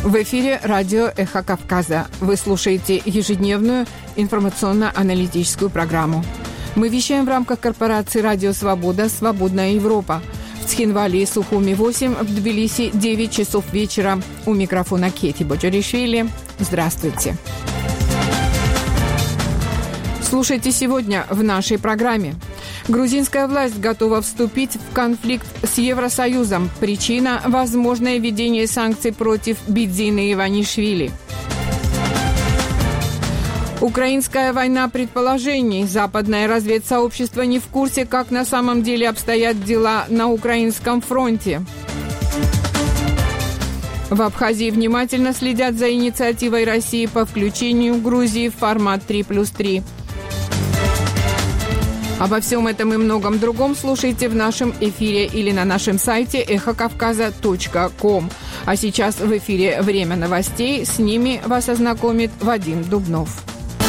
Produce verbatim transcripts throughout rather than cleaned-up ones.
В эфире радио «Эхо Кавказа». Вы слушаете ежедневную информационно-аналитическую программу. Мы вещаем в рамках корпорации «Радио Свобода. Свободная Европа». В Цхинвале и Сухуми восемь, в Тбилиси девять часов вечера. У микрофона Кети Боджаришвили. Здравствуйте. Слушайте сегодня в нашей программе. Грузинская власть готова вступить в конфликт с Евросоюзом. Причина – возможное введение санкций против Бидзины Иванишвили. Украинская война предположений. Западное разведсообщество не в курсе, как на самом деле обстоят дела на украинском фронте. В Абхазии внимательно следят за инициативой России по включению Грузии в формат три плюс три. Обо всем этом и многом другом слушайте в нашем эфире или на нашем сайте эхо кавказа точка ком. А сейчас в эфире «Время новостей». С ними вас ознакомит Вадим Дубнов.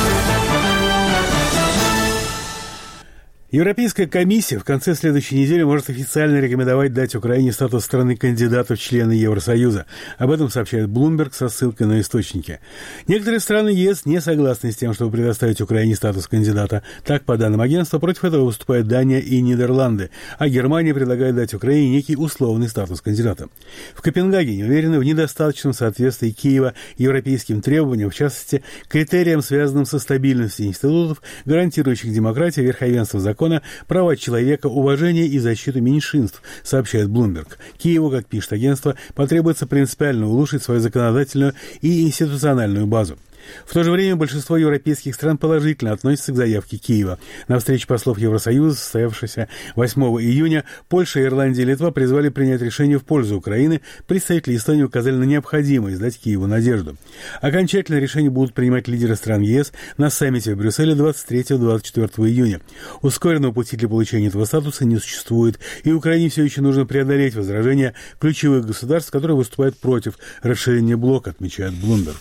Европейская комиссия в конце следующей недели может официально рекомендовать дать Украине статус страны-кандидата в члены Евросоюза. Об этом сообщает Bloomberg со ссылкой на источники. Некоторые страны ЕС не согласны с тем, чтобы предоставить Украине статус кандидата. Так, по данным агентства, против этого выступают Дания и Нидерланды, а Германия предлагает дать Украине некий условный статус кандидата. В Копенгагене уверены в недостаточном соответствии Киева европейским требованиям, в частности, критериям, связанным со стабильностью институтов, гарантирующих демократию, верховенство закона, права человека, уважение и защиту меньшинств, сообщает Bloomberg. Киеву, как пишет агентство, потребуется принципиально улучшить свою законодательную и институциональную базу. В то же время большинство европейских стран положительно относятся к заявке Киева. На встрече послов Евросоюза, состоявшейся восьмого июня, Польша, Ирландия и Литва призвали принять решение в пользу Украины. Представители Эстонии указали на необходимость дать Киеву надежду. Окончательное решение будут принимать лидеры стран ЕС на саммите в Брюсселе двадцать третьего - двадцать четвёртого июня. Ускоренного пути для получения этого статуса не существует, и Украине все еще нужно преодолеть возражения ключевых государств, которые выступают против расширения блока, отмечает Bloomberg.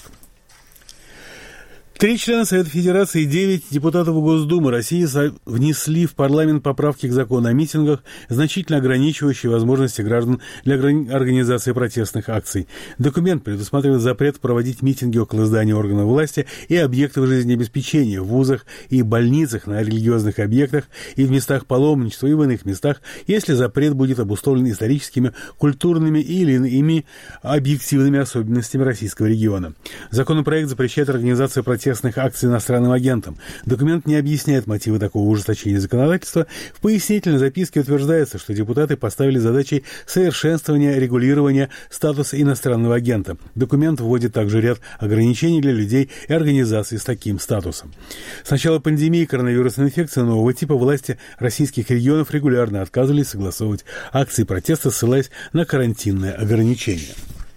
Три члена Совета Федерации и девять депутатов Госдумы России внесли в парламент поправки к закону о митингах, значительно ограничивающие возможности граждан для организации протестных акций. Документ предусматривает запрет проводить митинги около зданий органов власти и объектов жизнеобеспечения в вузах и больницах, на религиозных объектах и в местах паломничества и в иных местах, если запрет будет обусловлен историческими, культурными или иными объективными особенностями российского региона. Законопроект запрещает организацию протестных акций иностранным агентам. Документ не объясняет мотивы такого ужесточения законодательства. В пояснительной записке утверждается, что депутаты поставили задачей совершенствования регулирования статуса иностранного агента. Документ вводит также ряд ограничений для людей и организаций с таким статусом. С начала пандемии коронавирусной инфекции нового типа власти российских регионов регулярно отказывались согласовывать акции протеста, ссылаясь на карантинные ограничения.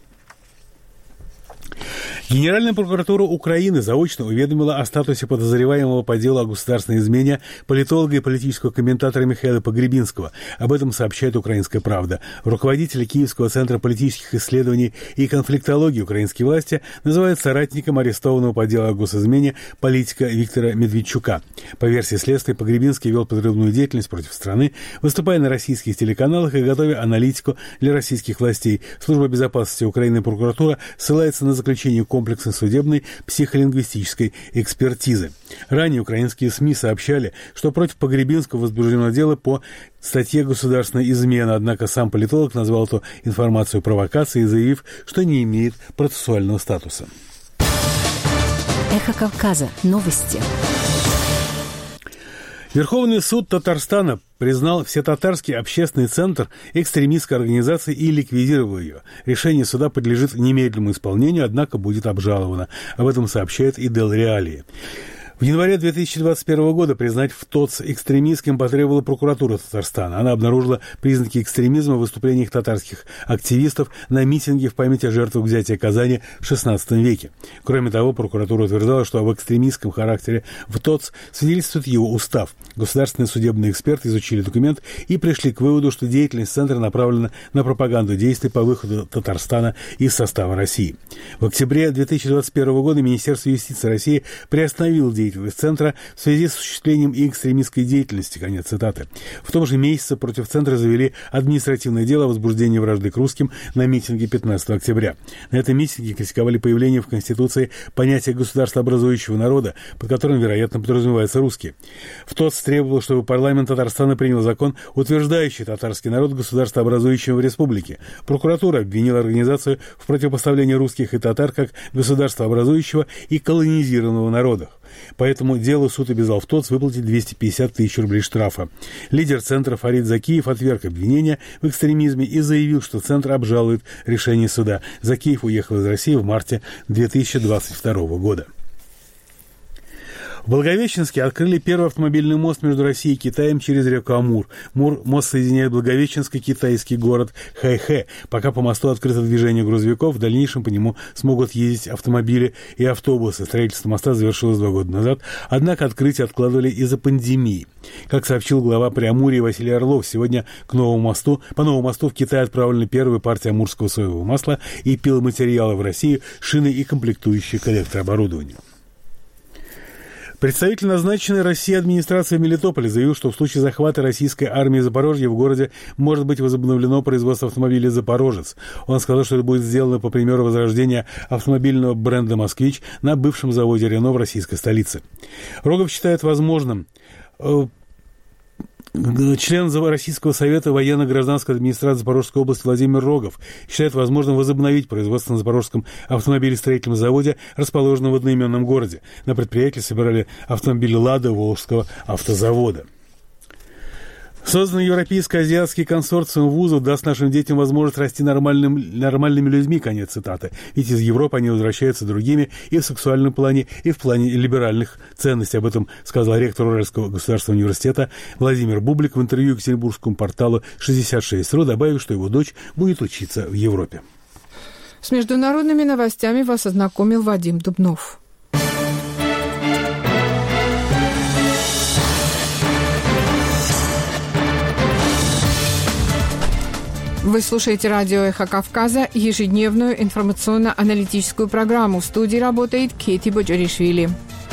Генеральная прокуратура Украины заочно уведомила о статусе подозреваемого по делу о государственной измене политолога и политического комментатора Михаила Погребинского. Об этом сообщает «Украинская правда». Руководитель Киевского центра политических исследований и конфликтологии украинские власти называют соратником арестованного по делу о госизмене политика Виктора Медведчука. По версии следствия, Погребинский вел подрывную деятельность против страны, выступая на российских телеканалах и готовя аналитику для российских властей. Служба безопасности Украины и прокуратура ссылается на заключение комплексной судебной психолингвистической экспертизы. Ранее украинские СМИ сообщали, что против Погребинского возбуждено дело по статье «Государственная измена», однако сам политолог назвал эту информацию провокацией, заявив, что не имеет процессуального статуса. Эхо Кавказа. Новости. Верховный суд Татарстана признал Всетатарский общественный центр экстремистской организацией и ликвидировал ее. Решение суда подлежит немедленному исполнению, однако будет обжаловано. Об этом сообщает и Дел Реалии. В январе две тысячи двадцать первого года признать ВТОЦ экстремистским потребовала прокуратура Татарстана. Она обнаружила признаки экстремизма в выступлениях татарских активистов на митинге в память о жертвах взятия Казани в шестнадцатом веке. Кроме того, прокуратура утверждала, что об экстремистском характере ВТОЦ свидетельствует его устав. Государственные судебные эксперты изучили документ и пришли к выводу, что деятельность центра направлена на пропаганду действий по выходу Татарстана из состава России. В октябре две тысячи двадцать первого года Министерство юстиции России приостановило деятельность заметил из Центра, в связи с осуществлением и экстремистской деятельности. Конец цитаты. В том же месяце против Центра завели административное дело о возбуждении вражды к русским на митинге пятнадцатого октября. На этом митинге критиковали появление в Конституции понятия государствообразующего народа, под которым, вероятно, подразумеваются русские. В ТОЦ требовал, чтобы парламент Татарстана принял закон, утверждающий татарский народ государствообразующим в республике. Прокуратура обвинила организацию в противопоставлении русских и татар как государствообразующего и колонизированного народа. По этому делу суд обязал в ТОЦ выплатить двести пятьдесят тысяч рублей штрафа. Лидер Центра Фарид Закиев отверг обвинения в экстремизме и заявил, что Центр обжалует решение суда. Закиев уехал из России в марте две тысячи двадцать второго года. В Благовещенске открыли первый автомобильный мост между Россией и Китаем через реку Амур. Мур, мост соединяет Благовещенск и китайский город Хэйхэ. Пока по мосту открыто движение грузовиков, в дальнейшем по нему смогут ездить автомобили и автобусы. Строительство моста завершилось два года назад, однако открытие откладывали из-за пандемии. Как сообщил глава Преамурья Василий Орлов, сегодня к новому мосту, по новому мосту в Китай отправлена первая партия амурского соевого масла и пиломатериала в Россию, шины и комплектующие к электрооборудованию. Представитель назначенной Россией администрации в Мелитополе заявил, что в случае захвата российской армии Запорожья в городе может быть возобновлено производство автомобилей «Запорожец». Он сказал, что это будет сделано по примеру возрождения автомобильного бренда «Москвич» на бывшем заводе «Рено» в российской столице. Рогов считает возможным... Член Российского совета военно-гражданской администрации Запорожской области Владимир Рогов считает возможным возобновить производство на Запорожском автомобилестроительном заводе, расположенном в одноименном городе. На предприятии собирали автомобили «Лада» Волжского автозавода. Созданный Европейско-азиатский консорциум вузов даст нашим детям возможность расти нормальным, нормальными людьми, конец цитаты. Ведь из Европы они возвращаются другими и в сексуальном плане, и в плане либеральных ценностей. Об этом сказал ректор Уральского государственного университета Владимир Бублик в интервью екатеринбургскому порталу шестьдесят шесть точка ру, добавив, что его дочь будет учиться в Европе. С международными новостями вас ознакомил Вадим Дубнов. Вы слушаете радио «Эхо Кавказа», ежедневную информационно-аналитическую программу. В студии работает Кети Боджоришвили.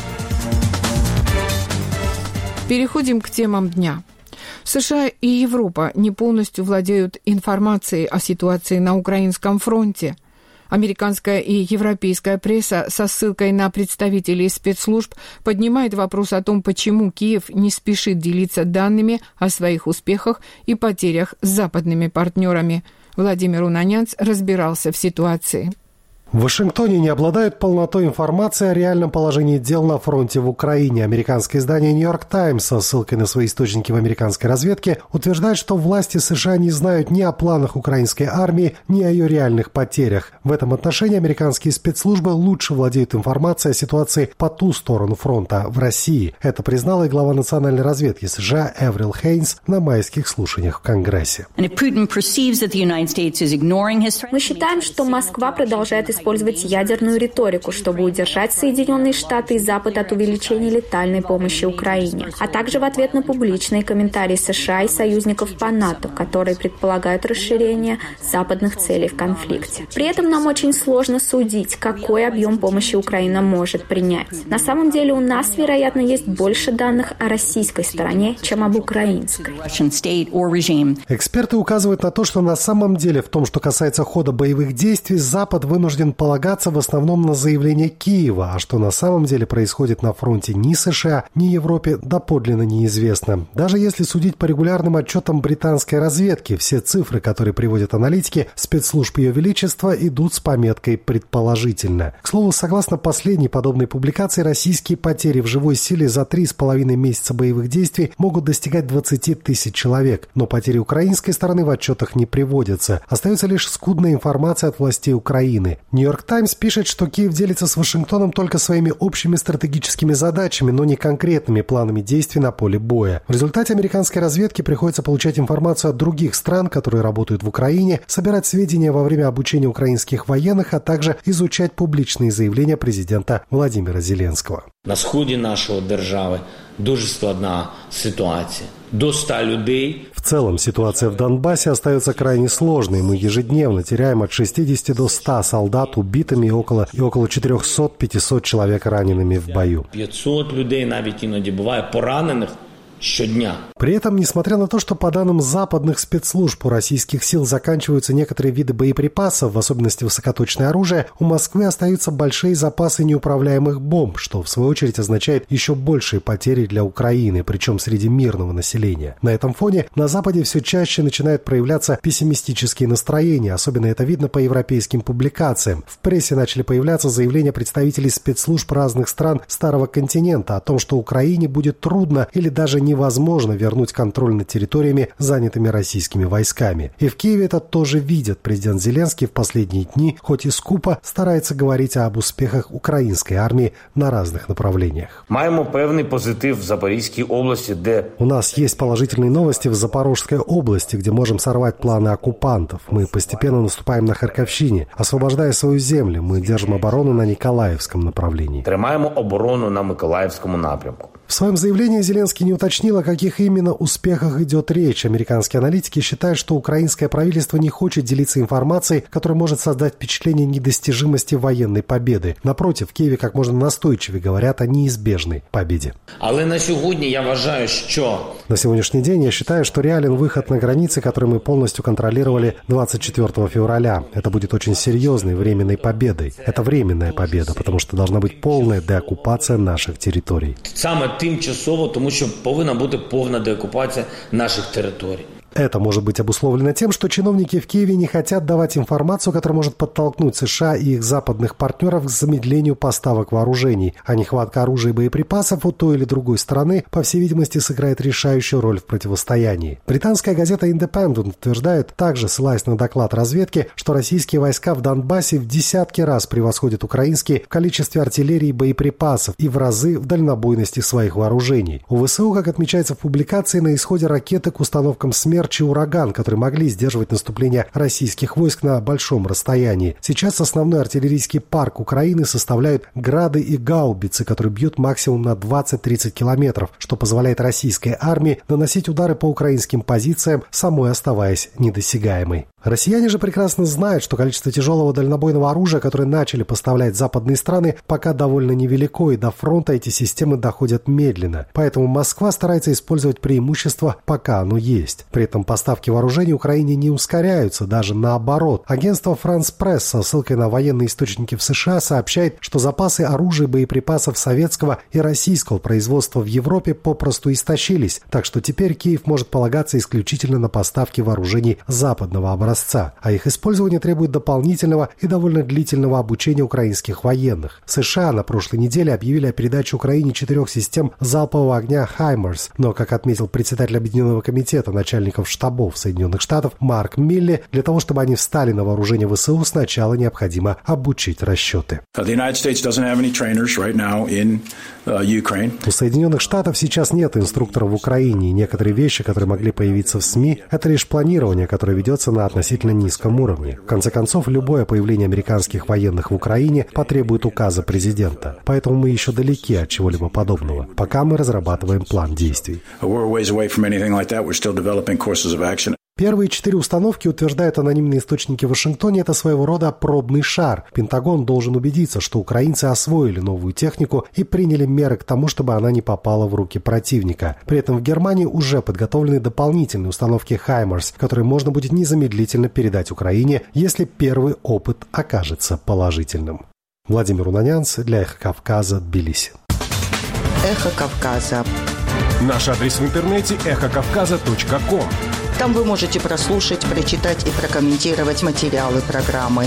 Переходим к темам дня. США и Европа не полностью владеют информацией о ситуации на украинском фронте. Американская и европейская пресса со ссылкой на представителей спецслужб поднимает вопрос о том, почему Киев не спешит делиться данными о своих успехах и потерях с западными партнерами. Владимир Унанянц разбирался в ситуации. В Вашингтоне не обладают полнотой информации о реальном положении дел на фронте в Украине. Американское издание «Нью-Йорк Таймс» со ссылкой на свои источники в американской разведке утверждает, что власти США не знают ни о планах украинской армии, ни о ее реальных потерях. В этом отношении американские спецслужбы лучше владеют информацией о ситуации по ту сторону фронта, в России. Это признала и глава национальной разведки США Эврил Хейнс на майских слушаниях в Конгрессе. Мы считаем, что Москва продолжает использовать использовать ядерную риторику, чтобы удержать Соединенные Штаты и Запад от увеличения летальной помощи Украине, а также в ответ на публичные комментарии США и союзников по НАТО, которые предполагают расширение западных целей в конфликте. При этом нам очень сложно судить, какой объем помощи Украина может принять. На самом деле у нас, вероятно, есть больше данных о российской стороне, чем об украинской. Эксперты указывают на то, что на самом деле в том, что касается хода боевых действий, Запад вынужден полагаться в основном на заявления Киева, а что на самом деле происходит на фронте ни США, ни Европе доподлинно неизвестно. Даже если судить по регулярным отчетам британской разведки, все цифры, которые приводят аналитики спецслужб Ее Величества, идут с пометкой «предположительно». К слову, согласно последней подобной публикации, российские потери в живой силе за три с половиной месяца боевых действий могут достигать двадцать тысяч человек, но потери украинской стороны в отчетах не приводятся. Остается лишь скудная информация от властей Украины. «Нью-Йорк Таймс» пишет, что Киев делится с Вашингтоном только своими общими стратегическими задачами, но не конкретными планами действий на поле боя. В результате американской разведке приходится получать информацию от других стран, которые работают в Украине, собирать сведения во время обучения украинских военных, а также изучать публичные заявления президента Владимира Зеленского. На сході нашої держави дуже складна ситуація. До ста людей. В целом ситуация в Донбассе остается крайне сложной. Мы ежедневно теряем от шестидесяти до ста солдат убитыми и около, и около четырехсот-пятисот человек ранеными в бою. пятьсот людей навіть іноді буває поранених щодня. При этом, несмотря на то, что по данным западных спецслужб у российских сил заканчиваются некоторые виды боеприпасов, в особенности высокоточное оружие, у Москвы остаются большие запасы неуправляемых бомб, что в свою очередь означает еще большие потери для Украины, причем среди мирного населения. На этом фоне на Западе все чаще начинают проявляться пессимистические настроения, особенно это видно по европейским публикациям. В прессе начали появляться заявления представителей спецслужб разных стран Старого континента о том, что Украине будет трудно или даже невозможно вернуть контроль над территориями, занятыми российскими войсками. И в Киеве это тоже видят. Президент Зеленский в последние дни, хоть и скупо, старается говорить об успехах украинской армии на разных направлениях. Маємо певний позитив в Запорізькій области, где... У нас есть положительные новости в Запорожской области, где можем сорвать планы оккупантов. Мы постепенно наступаем на Харьковщине, освобождая свою землю. Мы держим оборону на Николаевском направлении. Тримаємо оборону на Миколаївському напрямку. В своем заявлении Зеленский не уточнил, о каких именно успехах идет речь. Американские аналитики считают, что украинское правительство не хочет делиться информацией, которая может создать впечатление недостижимости военной победы. Напротив, в Киеве как можно настойчивее говорят о неизбежной победе. Але на сегодня я вважаю, что... На сегодняшний день я считаю, что реален выход на границы, которые мы полностью контролировали двадцать четвёртого февраля. Это будет очень серьезной временной победой. Это временная победа, потому что должна быть полная деоккупация наших территорий. Саме тимчасово, тому що повинна бути повна деокупація наших територій. Это может быть обусловлено тем, что чиновники в Киеве не хотят давать информацию, которая может подтолкнуть США и их западных партнеров к замедлению поставок вооружений, а нехватка оружия и боеприпасов у той или другой страны, по всей видимости, сыграет решающую роль в противостоянии. Британская газета Independent утверждает, также ссылаясь на доклад разведки, что российские войска в Донбассе в десятки раз превосходят украинские в количестве артиллерии и боеприпасов и в разы в дальнобойности своих вооружений. У ВСУ, как отмечается в публикации, на исходе ракеты к установкам «Смерч» и «Ураган», которые могли сдерживать наступление российских войск на большом расстоянии. Сейчас основной артиллерийский парк Украины составляют грады и гаубицы, которые бьют максимум на двадцать-тридцать километров, что позволяет российской армии наносить удары по украинским позициям, самой оставаясь недосягаемой. Россияне же прекрасно знают, что количество тяжелого дальнобойного оружия, которое начали поставлять западные страны, пока довольно невелико, и до фронта эти системы доходят медленно. Поэтому Москва старается использовать преимущество, пока оно есть. При этом поставки вооружений Украине не ускоряются, даже наоборот. Агентство France Press со ссылкой на военные источники в США сообщает, что запасы оружия и боеприпасов советского и российского производства в Европе попросту истощились, так что теперь Киев может полагаться исключительно на поставки вооружений западного образца. А их использование требует дополнительного и довольно длительного обучения украинских военных. США на прошлой неделе объявили о передаче Украине четырех систем залпового огня «Хаймерс», но, как отметил председатель Объединенного комитета начальников штабов Соединенных Штатов Марк Милли, для того, чтобы они встали на вооружение ВСУ, сначала необходимо обучить расчеты. У Соединенных Штатов сейчас нет инструкторов в Украине, и некоторые вещи, которые могли появиться в СМИ, это лишь планирование, которое ведется на относительно низком уровне. В конце концов, любое появление американских военных в Украине потребует указа президента. Поэтому мы еще далеки от чего-либо подобного, пока мы разрабатываем план действий. Первые четыре установки, утверждают анонимные источники в Вашингтоне, это своего рода пробный шар. Пентагон должен убедиться, что украинцы освоили новую технику и приняли меры к тому, чтобы она не попала в руки противника. При этом в Германии уже подготовлены дополнительные установки «Хаймерс», которые можно будет незамедлительно передать Украине, если первый опыт окажется положительным. Владимир Унанянц для «Эхо Кавказа», Тбилиси. «Эхо Кавказа». Наш адрес в интернете эхо кавказа точка ком. Там вы можете прослушать, прочитать и прокомментировать материалы программы.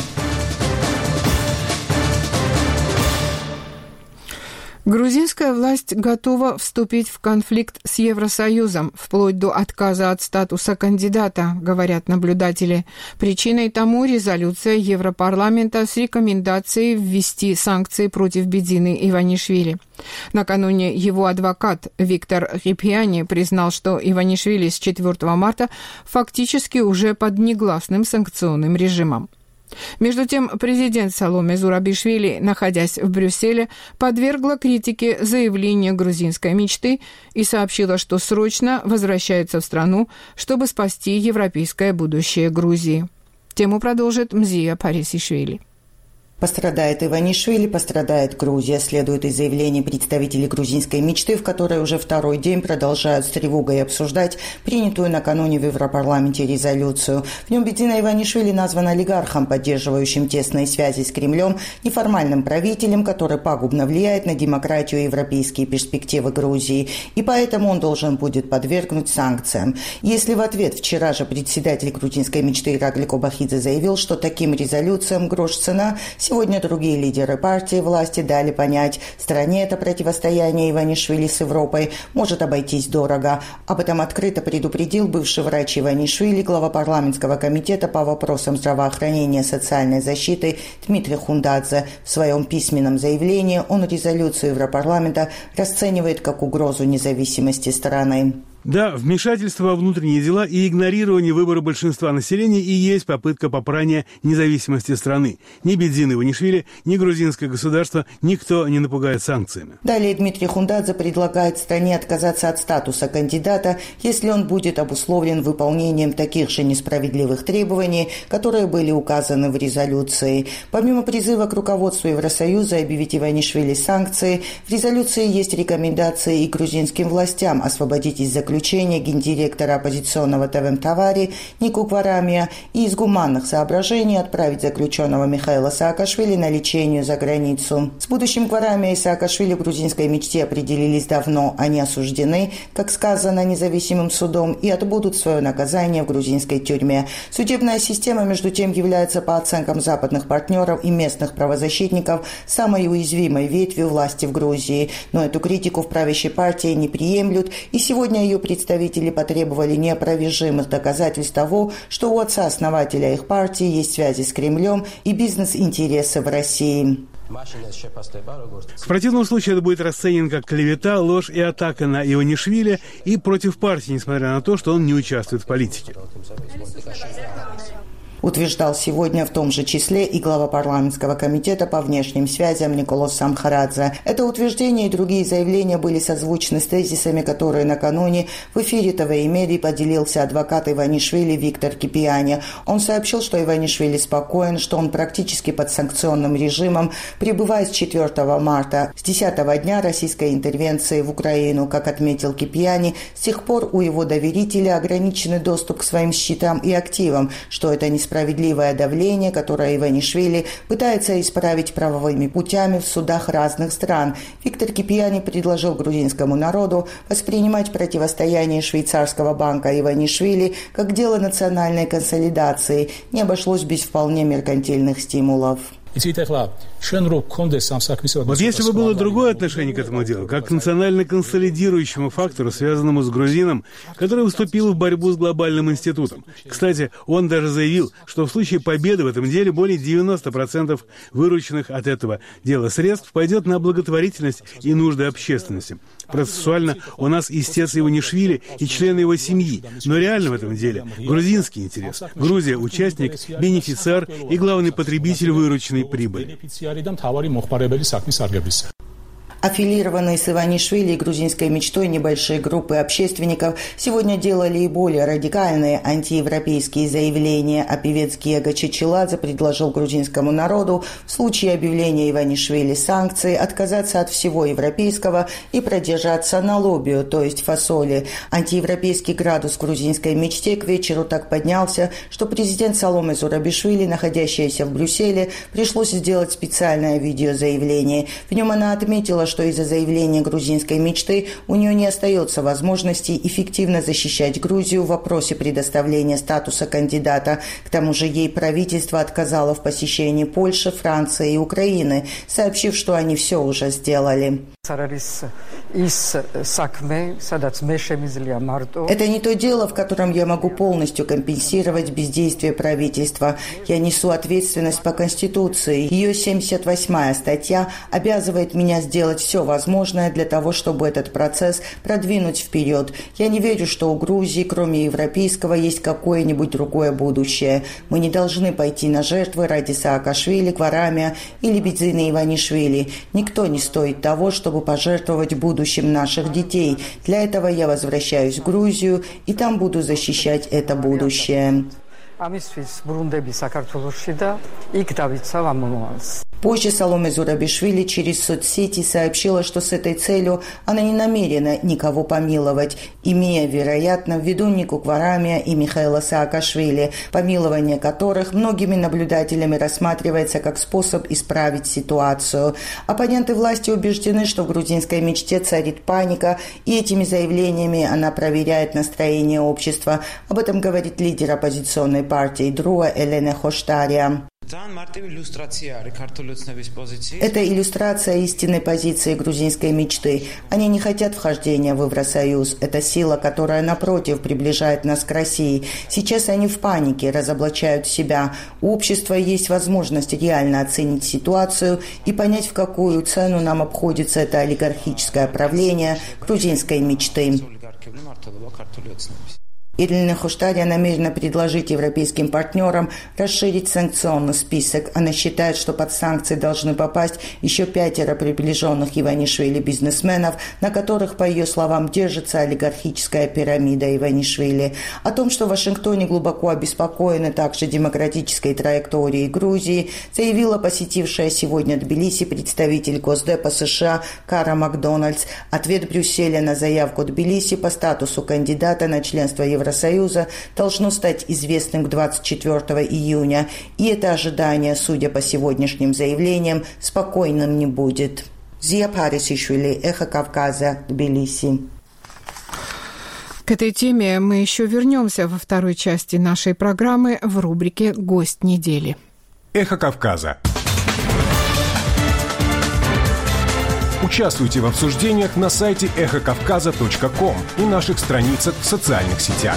Грузинская власть готова вступить в конфликт с Евросоюзом, вплоть до отказа от статуса кандидата, говорят наблюдатели. Причиной тому резолюция Европарламента с рекомендацией ввести санкции против Бедзины Иванишвили. Накануне его адвокат Виктор Рипьяни признал, что Иванишвили с четвёртого марта фактически уже под негласным санкционным режимом. Между тем, президент Саломе Зурабишвили, находясь в Брюсселе, подвергла критике заявление грузинской мечты и сообщила, что срочно возвращается в страну, чтобы спасти европейское будущее Грузии. Тему продолжит Мзия Парисишвили. Пострадает Иванишвили, пострадает Грузия, следует из заявлений представителей грузинской мечты, в которой уже второй день продолжают с тревогой обсуждать принятую накануне в Европарламенте резолюцию. В нем Бедзина Иванишвили назван олигархом, поддерживающим тесные связи с Кремлем, неформальным правителем, который пагубно влияет на демократию и европейские перспективы Грузии, и поэтому он должен будет подвергнуть санкциям. Если в ответ вчера же председатель грузинской мечты Иракли Кобахидзе заявил, что таким резолюциям грош цена, сегодня другие лидеры партии власти дали понять, стране это противостояние Иванишвили с Европой может обойтись дорого. Об этом открыто предупредил бывший врач Иванишвили, глава парламентского комитета по вопросам здравоохранения и социальной защиты Дмитрий Хундадзе. В своем письменном заявлении он резолюцию Европарламента расценивает как угрозу независимости страны. Да, вмешательство во внутренние дела и игнорирование выбора большинства населения и есть попытка попрания независимости страны. Ни Бедзин Иванишвили, ни грузинское государство никто не напугает санкциями. Далее Дмитрий Хундадзе предлагает стране отказаться от статуса кандидата, если он будет обусловлен выполнением таких же несправедливых требований, которые были указаны в резолюции. Помимо призыва к руководству Евросоюза объявить Иванишвили санкции, в резолюции есть рекомендации и грузинским властям освободить из заключения Заключение гендиректора оппозиционного ТВМ Тавари Нику Кварамия и из гуманных соображений отправить заключенного Михаила Саакашвили на лечение за границу. С будущим Кварамия и Саакашвили в грузинской мечте определились давно. Они осуждены, как сказано, независимым судом и отбудут свое наказание в грузинской тюрьме. Судебная система, между тем, является по оценкам западных партнеров и местных правозащитников самой уязвимой ветвью власти в Грузии. Но эту критику в правящей партии не приемлют, и сегодня ее представители потребовали неопровержимых доказательств того, что у отца-основателя их партии есть связи с Кремлем и бизнес-интересы в России. В противном случае это будет расценено как клевета, ложь и атака на Иванишвили и против партии, несмотря на то, что он не участвует в политике. Утверждал сегодня в том же числе и глава парламентского комитета по внешним связям Николос Самхарадзе. Это утверждение и другие заявления были созвучны с тезисами, которые накануне в эфире ТВ Меди поделился адвокат Иванишвили Виктор Кипиани. Он сообщил, что Иванишвили спокоен, что он практически под санкционным режимом, пребывая с четвёртого марта, с десятого дня российской интервенции в Украину. Как отметил Кипиани, с тех пор у его доверителя ограниченный доступ к своим счетам и активам, что это несправедливо. Справедливое давление, которое Иванишвили пытается исправить правовыми путями в судах разных стран. Виктор Кипиани предложил грузинскому народу воспринимать противостояние швейцарского банка Иванишвили как дело национальной консолидации. Не обошлось без вполне меркантильных стимулов. Вот если бы было другое отношение к этому делу, как к национально консолидирующему фактору, связанному с грузином, который выступил в борьбу с глобальным институтом. Кстати, он даже заявил, что в случае победы в этом деле более девяносто процентов вырученных от этого дела средств пойдет на благотворительность и нужды общественности. Процессуально у нас истец Иванишвили и члены его семьи, но реально в этом деле грузинский интерес. Грузия – участник, бенефициар и главный потребитель вырученной прибыли. Аффилированные с Иванишвили и грузинской мечтой небольшие группы общественников сегодня делали и более радикальные антиевропейские заявления, а певец Гега Чечеладзе предложил грузинскому народу в случае объявления Иванишвили санкций отказаться от всего европейского и продержаться на лобио, то есть фасоли. Антиевропейский градус в грузинской мечте к вечеру так поднялся, что президент Саломе Зурабишвили, находящаяся в Брюсселе, пришлось сделать специальное видеозаявление. В нем она отметила, что из-за заявления грузинской мечты у нее не остается возможности эффективно защищать Грузию в вопросе предоставления статуса кандидата. К тому же ей правительство отказало в посещении Польши, Франции и Украины, сообщив, что они все уже сделали. Это не то дело, в котором я могу полностью компенсировать бездействие правительства. Я несу ответственность по Конституции. Ее семьдесят восьмая статья обязывает меня сделать все возможное для того, чтобы этот процесс продвинуть вперед. Я не верю, что у Грузии, кроме европейского, есть какое-нибудь другое будущее. Мы не должны пойти на жертвы ради Саакашвили, Кварамия или Бидзины Иванишвили. Никто не стоит того, чтобы пожертвовать будущим наших детей. Для этого я возвращаюсь в Грузию и там буду защищать это будущее. Позже Саломе Зурабишвили через соцсети сообщила, что с этой целью она не намерена никого помиловать, имея, вероятно, в виду Нику Кварамия и Михаила Саакашвили, помилование которых многими наблюдателями рассматривается как способ исправить ситуацию. Оппоненты власти убеждены, что в грузинской мечте царит паника, и этими заявлениями она проверяет настроение общества. Об этом говорит лидер оппозиционной партии ДРУА Элена Хоштария. Это иллюстрация истинной позиции грузинской мечты. Они не хотят вхождения в Евросоюз. Это сила, которая, напротив, приближает нас к России. Сейчас они в панике, разоблачают себя. У общества есть возможность реально оценить ситуацию и понять, в какую цену нам обходится это олигархическое правление грузинской мечты. Ирина Хоштария намерена предложить европейским партнерам расширить санкционный список. Она считает, что под санкции должны попасть еще пятеро приближенных Иванишвили бизнесменов, на которых, по ее словам, держится олигархическая пирамида Иванишвили. О том, что в Вашингтоне глубоко обеспокоены также демократической траекторией Грузии, заявила посетившая сегодня Тбилиси представитель Госдепа США Кара Макдональдс. Ответ Брюсселя на заявку Тбилиси по статусу кандидата на членство Евросоюза Евросоюза должно стать известным к двадцать четвёртого июня, и это ожидание, судя по сегодняшним заявлениям, спокойным не будет. Зия Парисишвили, Эхо Кавказа, Тбилиси. К этой теме мы еще вернемся во второй части нашей программы в рубрике «Гость недели». Эхо Кавказа. Участвуйте в обсуждениях на сайте эхо кавказа точка ком и наших страницах в социальных сетях.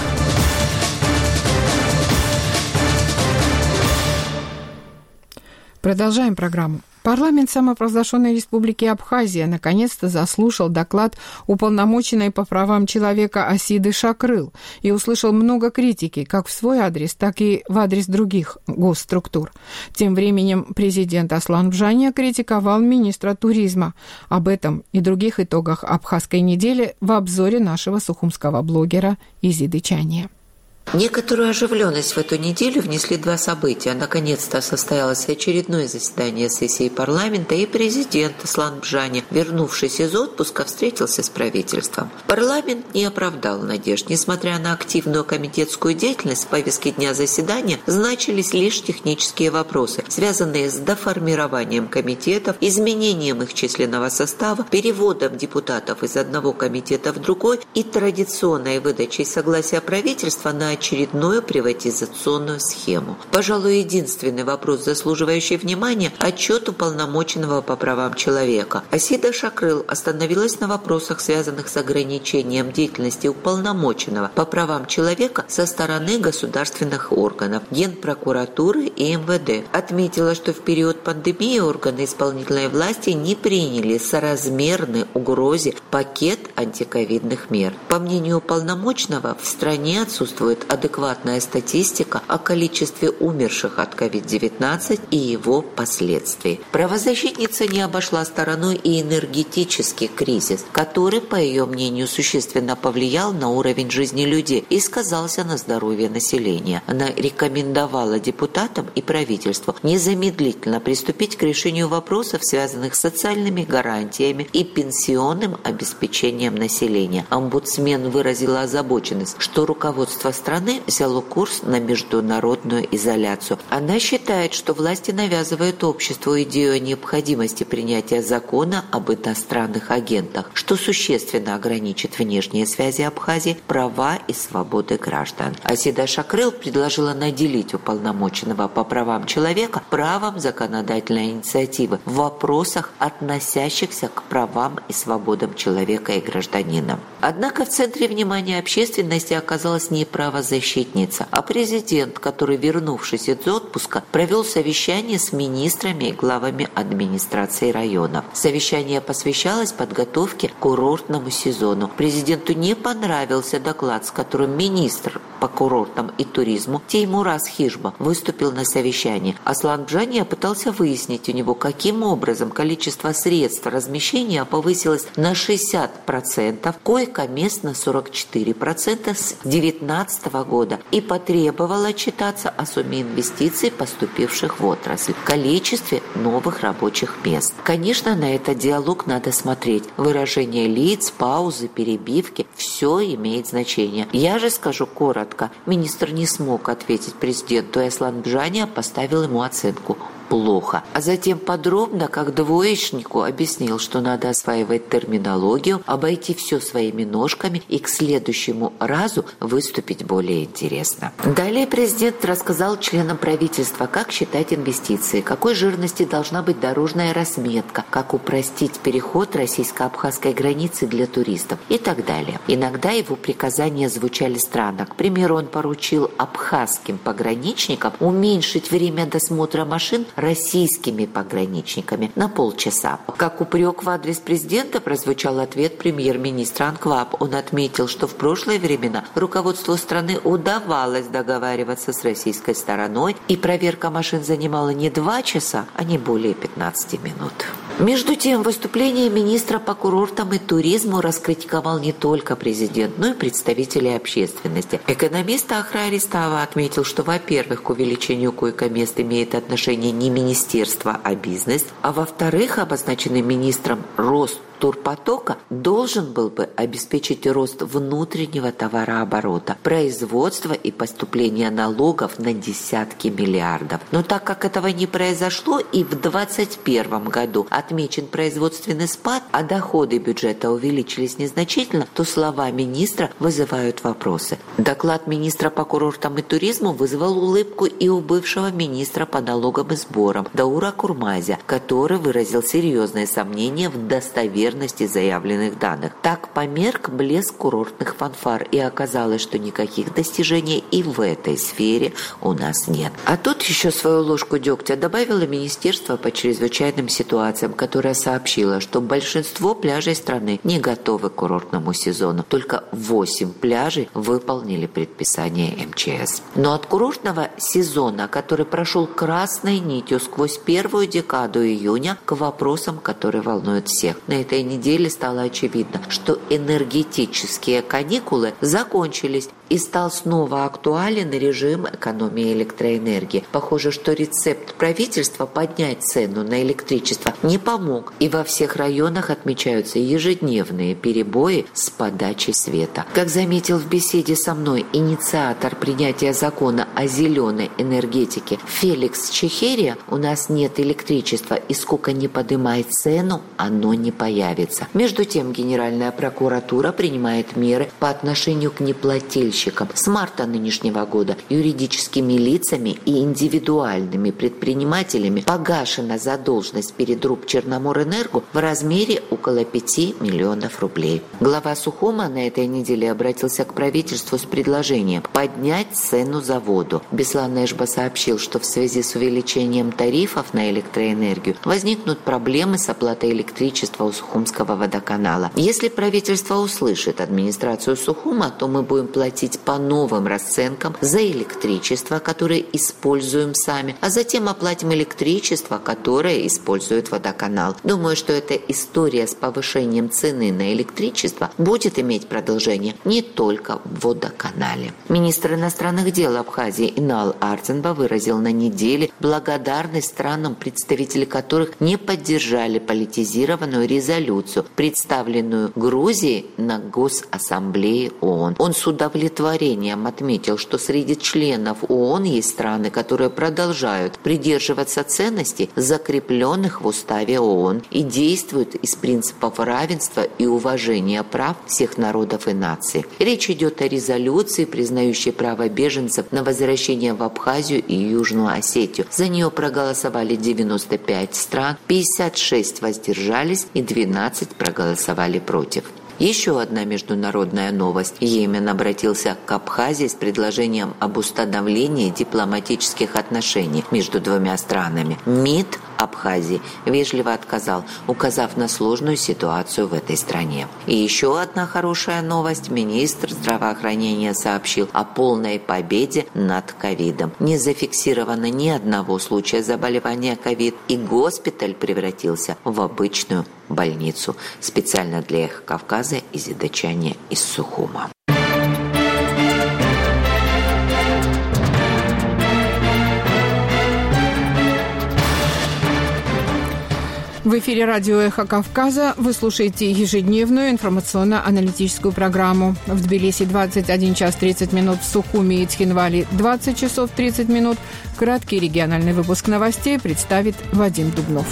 Продолжаем программу. Парламент самопровозглашенной Республики Абхазия наконец-то заслушал доклад уполномоченной по правам человека Асиды Шакрыл и услышал много критики как в свой адрес, так и в адрес других госструктур. Тем временем президент Аслан Бжания критиковал министра туризма. Об этом и других итогах Абхазской недели в обзоре нашего сухумского блогера Изиды Чания. Некоторую оживленность в эту неделю внесли два события. Наконец-то состоялось очередное заседание сессии парламента, и президент Аслан Бжания, вернувшись из отпуска, встретился с правительством. Парламент не оправдал надежд. Несмотря на активную комитетскую деятельность, в повестке дня заседания значились лишь технические вопросы, связанные с доформированием комитетов, изменением их численного состава, переводом депутатов из одного комитета в другой и традиционной выдачей согласия правительства на очередную приватизационную схему. Пожалуй, единственный вопрос, заслуживающий внимания – отчет уполномоченного по правам человека. Асида Шакрыл остановилась на вопросах, связанных с ограничением деятельности уполномоченного по правам человека со стороны государственных органов, Генпрокуратуры и эм вэ дэ. Отметила, что в период пандемии органы исполнительной власти не приняли соразмерный угрозе пакет антиковидных мер. По мнению уполномоченного, в стране отсутствует адекватная статистика о количестве умерших от ковид девятнадцать и его последствий. Правозащитница не обошла стороной и энергетический кризис, который, по ее мнению, существенно повлиял на уровень жизни людей и сказался на здоровье населения. Она рекомендовала депутатам и правительству незамедлительно приступить к решению вопросов, связанных с социальными гарантиями и пенсионным обеспечением населения. Омбудсмен выразила озабоченность, что руководство страны взяло курс на международную изоляцию. Она считает, что власти навязывают обществу идею о необходимости принятия закона об иностранных агентах, что существенно ограничит внешние связи Абхазии, права и свободы граждан. Асида Шакрыл предложила наделить уполномоченного по правам человека правом законодательной инициативы в вопросах, относящихся к правам и свободам человека и гражданина. Однако в центре внимания общественности оказалась не правозащита, правозащитница, а президент, который, вернувшись из отпуска, провел совещание с министрами и главами администрации районов. Совещание посвящалось подготовке к курортному сезону. Президенту не понравился доклад, с которым министр по курортам и туризму Теймураз Хижба выступил на совещании. Аслан Бжания пытался выяснить у него, каким образом количество средств размещения повысилось на шестьдесят процентов, койко-мест на сорок четыре процента с две тысячи девятнадцатого года и потребовал отчитаться о сумме инвестиций, поступивших в отрасль, количестве новых рабочих мест. Конечно, на этот диалог надо смотреть. Выражение лиц, паузы, перебивки – все имеет значение. Я же скажу коротко. Министр не смог ответить президенту, и Аслан Бжания поставил ему оценку плохо. А затем подробно, как двоечнику, объяснил, что надо осваивать терминологию, обойти все своими ножками и к следующему разу выступить более интересно. Далее президент рассказал членам правительства, как считать инвестиции, какой жирности должна быть дорожная разметка, как упростить переход российско-абхазской границы для туристов и так далее. Иногда его приказания звучали странно. К примеру, он поручил абхазским пограничникам уменьшить время досмотра машин российскими пограничниками на полчаса. Как упрек в адрес президента прозвучал ответ премьер-министра Анкваб. Он отметил, что в прошлые времена руководству страны удавалось договариваться с российской стороной, и проверка машин занимала не два часа, а не более пятнадцати минут. Между тем, выступление министра по курортам и туризму раскритиковал не только президент, но и представители общественности. Экономист Ахра Аристава отметил, что, во-первых, к увеличению койко-мест имеет отношение не министерство, а бизнес, а во-вторых, обозначенный министром рост турпотока должен был бы обеспечить рост внутреннего товарооборота, производства и поступления налогов на десятки миллиардов. Но так как этого не произошло и в двадцать первом году отмечен производственный спад, а доходы бюджета увеличились незначительно, то слова министра вызывают вопросы. Доклад министра по курортам и туризму вызвал улыбку и у бывшего министра по налогам и сборам Даура Курмазя, который выразил серьезные сомнения в достоверности заявленных данных. Так померк блеск курортных фанфар, и оказалось, что никаких достижений и в этой сфере у нас нет. А тут еще свою ложку дегтя добавило Министерство по чрезвычайным ситуациям, которое сообщило, что большинство пляжей страны не готовы к курортному сезону. Только восемь пляжей выполнили предписание эм че эс. Но от курортного сезона, который прошел красной нитью сквозь первую декаду июня, к вопросам, которые волнуют всех. На этой неделе стало очевидно, что энергетические каникулы закончились, и стал снова актуален режим экономии электроэнергии. Похоже, что рецепт правительства поднять цену на электричество не помог, и во всех районах отмечаются ежедневные перебои с подачей света. Как заметил в беседе со мной инициатор принятия закона о зеленой энергетике Феликс Чехерия, у нас нет электричества, и сколько ни поднимай цену, оно не появится. Между тем, Генеральная прокуратура принимает меры по отношению к неплательщикам. С марта нынешнего года юридическими лицами и индивидуальными предпринимателями погашена задолженность перед Рубчерноморэнерго в размере около пяти миллионов рублей. Глава Сухума на этой неделе обратился к правительству с предложением поднять цену за воду. Беслан Эшба сообщил, что в связи с увеличением тарифов на электроэнергию возникнут проблемы с оплатой электричества у Сухумского водоканала. Если правительство услышит администрацию Сухума, то мы будем платить по новым расценкам за электричество, которое используем сами, а затем оплатим электричество, которое использует водоканал. Думаю, что эта история с повышением цены на электричество будет иметь продолжение не только в водоканале. Министр иностранных дел Абхазии Инал Артенба выразил на неделе благодарность странам, представители которых не поддержали политизированную резолюцию, представленную Грузией на Госассамблее ООН. Он с удовлетворением отметил, что среди членов ООН есть страны, которые продолжают придерживаться ценностей, закрепленных в уставе ООН, и действуют из принципов равенства и уважения прав всех народов и наций. Речь идет о резолюции, признающей право беженцев на возвращение в Абхазию и Южную Осетию. За нее проголосовали девяносто пять стран, пятьдесят шесть воздержались и двенадцать проголосовали против. Еще одна международная новость. Йемен обратился к Абхазии с предложением об установлении дипломатических отношений между двумя странами. МИД Абхазии вежливо отказал, указав на сложную ситуацию в этой стране. И еще одна хорошая новость. Министр здравоохранения сообщил о полной победе над ковидом. Не зафиксировано ни одного случая заболевания ковид, и госпиталь превратился в обычную больницу. Специально для Эхо Кавказа из Идачани из Сухума. В эфире радио «Эхо Кавказа» вы слушаете ежедневную информационно-аналитическую программу. В Тбилиси двадцать один час тридцать минут, в Сухуми и Цхинвали двадцать часов тридцать минут. Краткий региональный выпуск новостей представит Вадим Дубнов.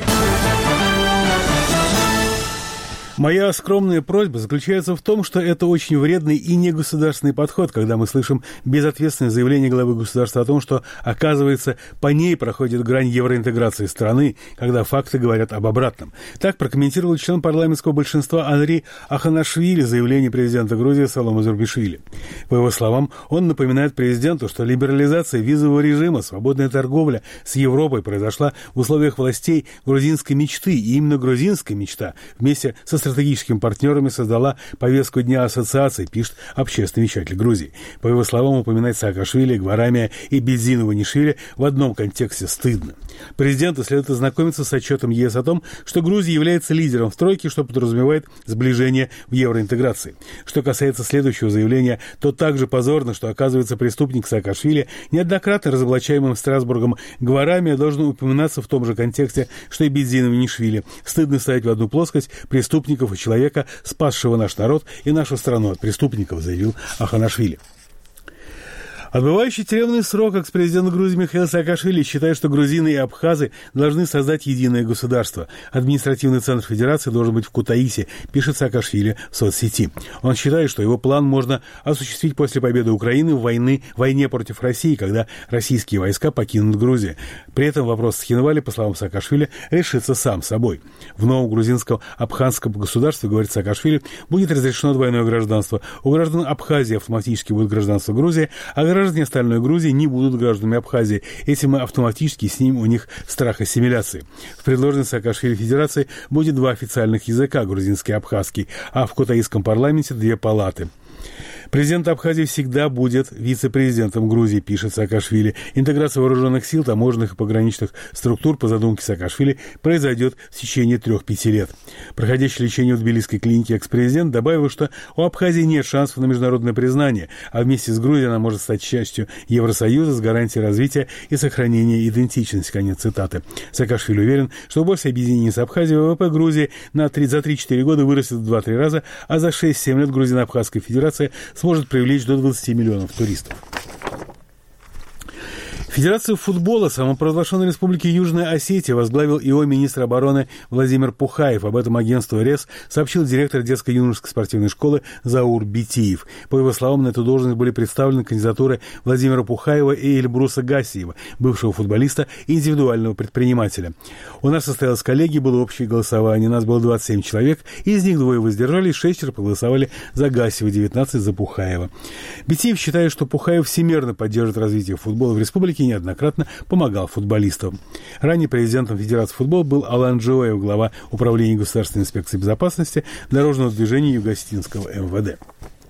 Моя скромная просьба заключается в том, что это очень вредный и негосударственный подход, когда мы слышим безответственное заявление главы государства о том, что, оказывается, по ней проходит грань евроинтеграции страны, когда факты говорят об обратном. Так прокомментировал член парламентского большинства Анри Аханашвили заявление президента Грузии Салома Зурбишвили. По его словам, он напоминает президенту, что либерализация визового режима, свободная торговля с Европой произошла в условиях властей грузинской мечты, и именно грузинская мечта вместе со стратегическими партнерами создала повестку Дня ассоциации, пишет общественный вещатель Грузии. По его словам, упоминать Саакашвили, Гварамия и Бедзинова-Нишвили в одном контексте стыдно. Президенту следует ознакомиться с отчетом ЕС о том, что Грузия является лидером в тройке, что подразумевает сближение в евроинтеграции. Что касается следующего заявления, то также позорно, что, оказывается, преступник Саакашвили, неоднократно разоблачаемым Страсбургом Гварамия, должен упоминаться в том же контексте, что и Бедзинова-Нишвили. Стыдно ставить в одну плоскость преступников и человека, спасшего наш народ и нашу страну от преступников, заявил Аханашвили. Отбывающий тюремный срок экс-президент Грузии Михаил Саакашвили считает, что грузины и абхазы должны создать единое государство. Административный центр федерации должен быть в Кутаиси, пишет Саакашвили в соцсети. Он считает, что его план можно осуществить после победы Украины в войне, войне против России, когда российские войска покинут Грузию. При этом вопрос Цхинвали, по словам Саакашвили, решится сам собой. В новом грузинском абхазском государстве, говорит Саакашвили, будет разрешено двойное гражданство. У граждан Абхазии автоматически будет гражданство Грузии, а граждан Граждане остальной Грузии не будут гражданами Абхазии. Этим мы автоматически снимем у них страх ассимиляции. В предложенной Саакашвили Федерации будет два официальных языка, грузинский и абхазский, а в Кутаисском парламенте две палаты. Президент Абхазии всегда будет вице-президентом Грузии, пишет Саакашвили. Интеграция вооруженных сил, таможенных и пограничных структур, по задумке Саакашвили, произойдет в течение трех-пяти лет. Проходящий лечение в тбилисской клинике экс-президент добавил, что у Абхазии нет шансов на международное признание, а вместе с Грузией она может стать частью Евросоюза с гарантией развития и сохранения идентичности. Конец цитаты. Саакашвили уверен, что после объединения с Абхазией ВВП Грузии на три, за три-четыре года вырастет в два-три раза, а за шесть-семь лет Грузино-Абхазская Федерация сможет привлечь до двадцати миллионов туристов. Федерацию футбола самопровозглашенной Республики Южная Осетия возглавил ИО министр обороны Владимир Пухаев. Об этом агентству РЕС сообщил директор детско-юношеской спортивной школы Заур Битиев. По его словам, на эту должность были представлены кандидатуры Владимира Пухаева и Эльбруса Гасиева, бывшего футболиста и индивидуального предпринимателя. У нас состоялась коллегия, было общее голосование. Нас было двадцать семь человек, из них двое воздержались, шестеро проголосовали за Гасиева, девятнадцать за Пухаева. Битиев считает, что Пухаев всемерно поддержит развитие футбола в республике и неоднократно помогал футболистам. Ранее президентом Федерации футбола был Алан Джоев, глава Управления государственной инспекции безопасности дорожного движения Юго-Осетинского эм вэ дэ.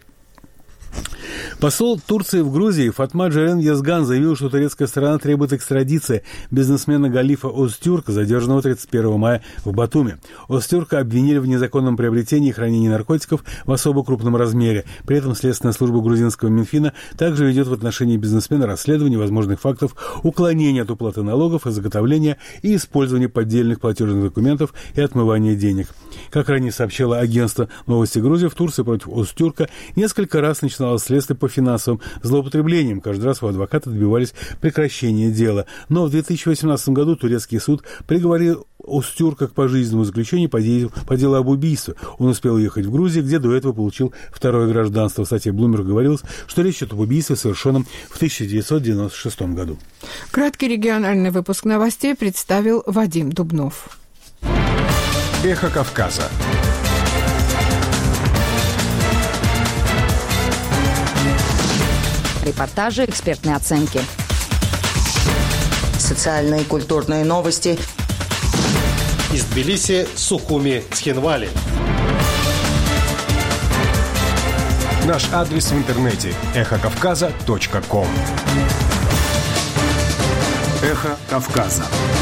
Посол Турции в Грузии Фатма Джерен Язган заявил, что турецкая сторона требует экстрадиции бизнесмена Галифа Озтюрка, задержанного тридцать первого мая в Батуми. Озтюрка обвинили в незаконном приобретении и хранении наркотиков в особо крупном размере. При этом Следственная служба грузинского Минфина также ведет в отношении бизнесмена расследование возможных фактов уклонения от уплаты налогов, изготовления и использования поддельных платежных документов и отмывания денег. Как ранее сообщало агентство «Новости Грузии», в Турции против Озтюрка несколько раз начиналось следствие по финансовым злоупотреблениям. Каждый раз его адвокаты добивались прекращения дела. Но в две тысячи восемнадцатом году турецкий суд приговорил Озтюрка к пожизненному заключению по делу, по делу об убийстве. Он успел уехать в Грузию, где до этого получил второе гражданство. В статье Bloomberg говорилось, что речь идет об убийстве, совершенном в тысяча девятьсот девяносто шестом году. Краткий региональный выпуск новостей представил Вадим Дубнов. Эхо Кавказа. Репортажи, экспертные оценки. Социальные и культурные новости. Из Тбилиси, Сухуми, Цхинвали. Наш адрес в интернете – эхо кавказа точка ком. Эхо Кавказа.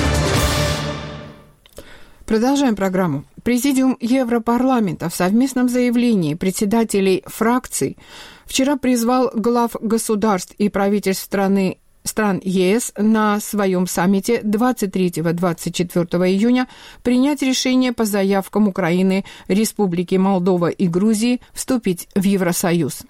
Продолжаем программу. Президиум Европарламента в совместном заявлении председателей фракций вчера призвал глав государств и правительств страны стран ЕС на своем саммите двадцать третьего — двадцать четвёртого июня принять решение по заявкам Украины, Республики Молдова и Грузии вступить в Евросоюз.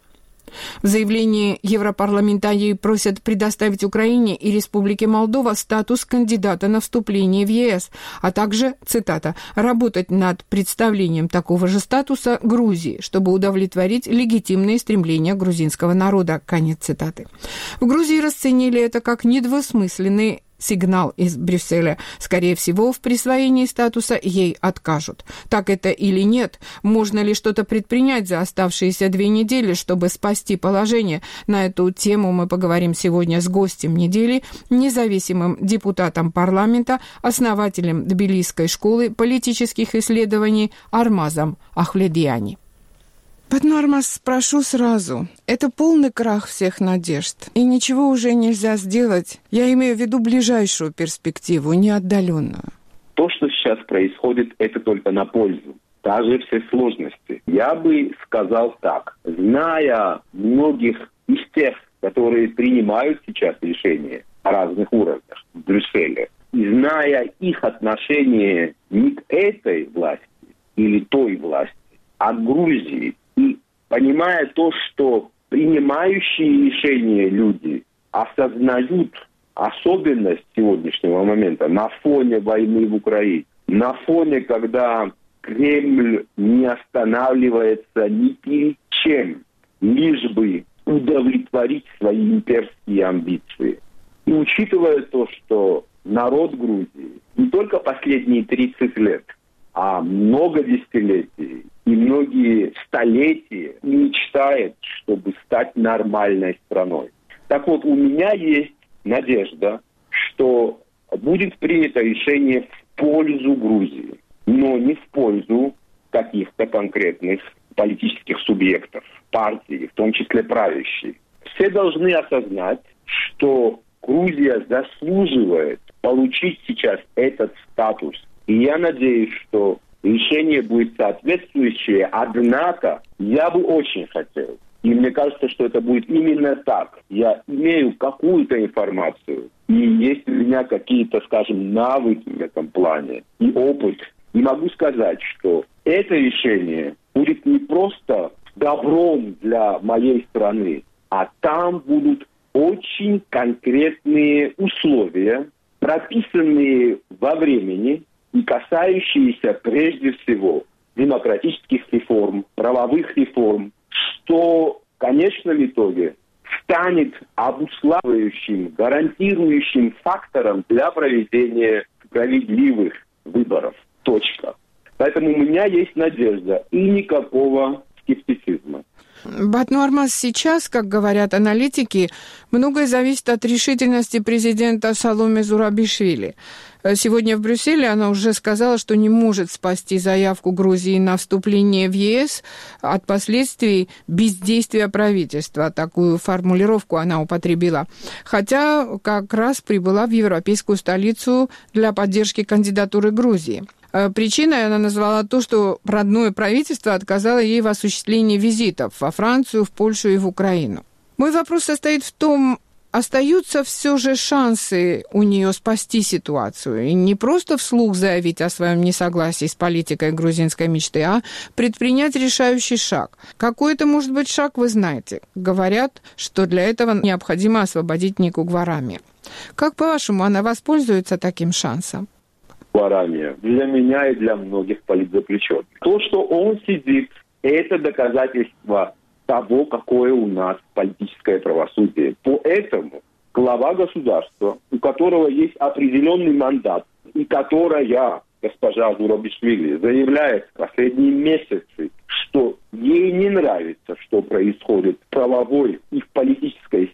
В заявлении европарламентарии просят предоставить Украине и Республике Молдова статус кандидата на вступление в ЕС, а также, цитата, «работать над представлением такого же статуса Грузии, чтобы удовлетворить легитимные стремления грузинского народа». Конец цитаты. В Грузии расценили это как недвусмысленный сигнал из Брюсселя. Скорее всего, в присвоении статуса ей откажут. Так это или нет? Можно ли что-то предпринять за оставшиеся две недели, чтобы спасти положение? На эту тему мы поговорим сегодня с гостем недели, независимым депутатом парламента, основателем Тбилисской школы политических исследований Армазом Ахледиани. Батнуармаз, спрошу сразу. Это полный крах всех надежд, и ничего уже нельзя сделать. Я имею в виду ближайшую перспективу, не отдаленную. То, что сейчас происходит, это только на пользу. Даже все сложности. Я бы сказал так. Зная многих из тех, которые принимают сейчас решения на разных уровнях в Брюсселе, и зная их отношение не к этой власти или той власти, а к Грузии, и понимая то, что принимающие решения люди осознают особенность сегодняшнего момента на фоне войны в Украине, на фоне, когда Кремль не останавливается ни перед чем, лишь бы удовлетворить свои имперские амбиции. И учитывая то, что народ Грузии не только последние тридцать лет, а много десятилетий и многие столетия мечтает, чтобы стать нормальной страной. Так вот, у меня есть надежда, что будет принято решение в пользу Грузии, но не в пользу каких-то конкретных политических субъектов, партий, в том числе правящей. Все должны осознать, что Грузия заслуживает получить сейчас этот статус. И я надеюсь, что решение будет соответствующее, однако я бы очень хотел, и мне кажется, что это будет именно так. Я имею какую-то информацию, и есть у меня какие-то, скажем, навыки в этом плане, и опыт. И могу сказать, что это решение будет не просто добром для моей страны, а там будут очень конкретные условия, прописанные во времени, и касающиеся прежде всего демократических реформ, правовых реформ, что в конечном итоге станет обуславливающим, гарантирующим фактором для проведения справедливых выборов. Точка. Поэтому у меня есть надежда и никакого скептицизма. Батнуармаз, сейчас, как говорят аналитики, многое зависит от решительности президента Саломе Зурабишвили. Сегодня в Брюсселе она уже сказала, что не может спасти заявку Грузии на вступление в ЕС от последствий бездействия правительства. Такую формулировку она употребила. Хотя как раз прибыла в европейскую столицу для поддержки кандидатуры Грузии. Причиной она назвала то, что родное правительство отказало ей в осуществлении визитов во Францию, в Польшу и в Украину. Мой вопрос состоит в том, остаются все же шансы у нее спасти ситуацию и не просто вслух заявить о своем несогласии с политикой грузинской мечты, а предпринять решающий шаг. Какой это может быть шаг, вы знаете. Говорят, что для этого необходимо освободить Нику Гварами. Как, по-вашему, она воспользуется таким шансом? Гварами для меня и для многих политзаключенных. То, что он сидит, это доказательство того, какое у нас политическое правосудие. Поэтому глава государства, у которого есть определенный мандат, и которая, госпожа Зурабишвили, заявляет в последние месяцы, что ей не нравится, что происходит в правовой и в политической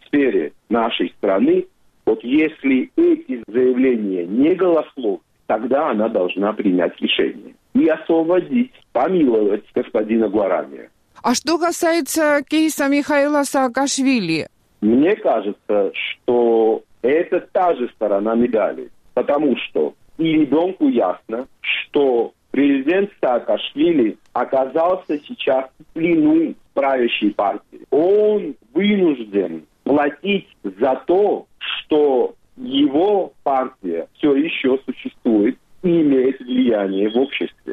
сфере нашей страны, вот если эти заявления не голословны, тогда она должна принять решение и освободить, помиловать господина Гуарамия. А что касается кейса Михаила Саакашвили? Мне кажется, что это та же сторона медали, потому что и ребенку ясно, что президент Саакашвили оказался сейчас в плену правящей партии. Он вынужден платить за то, что его партия все еще существует и имеет влияние в обществе.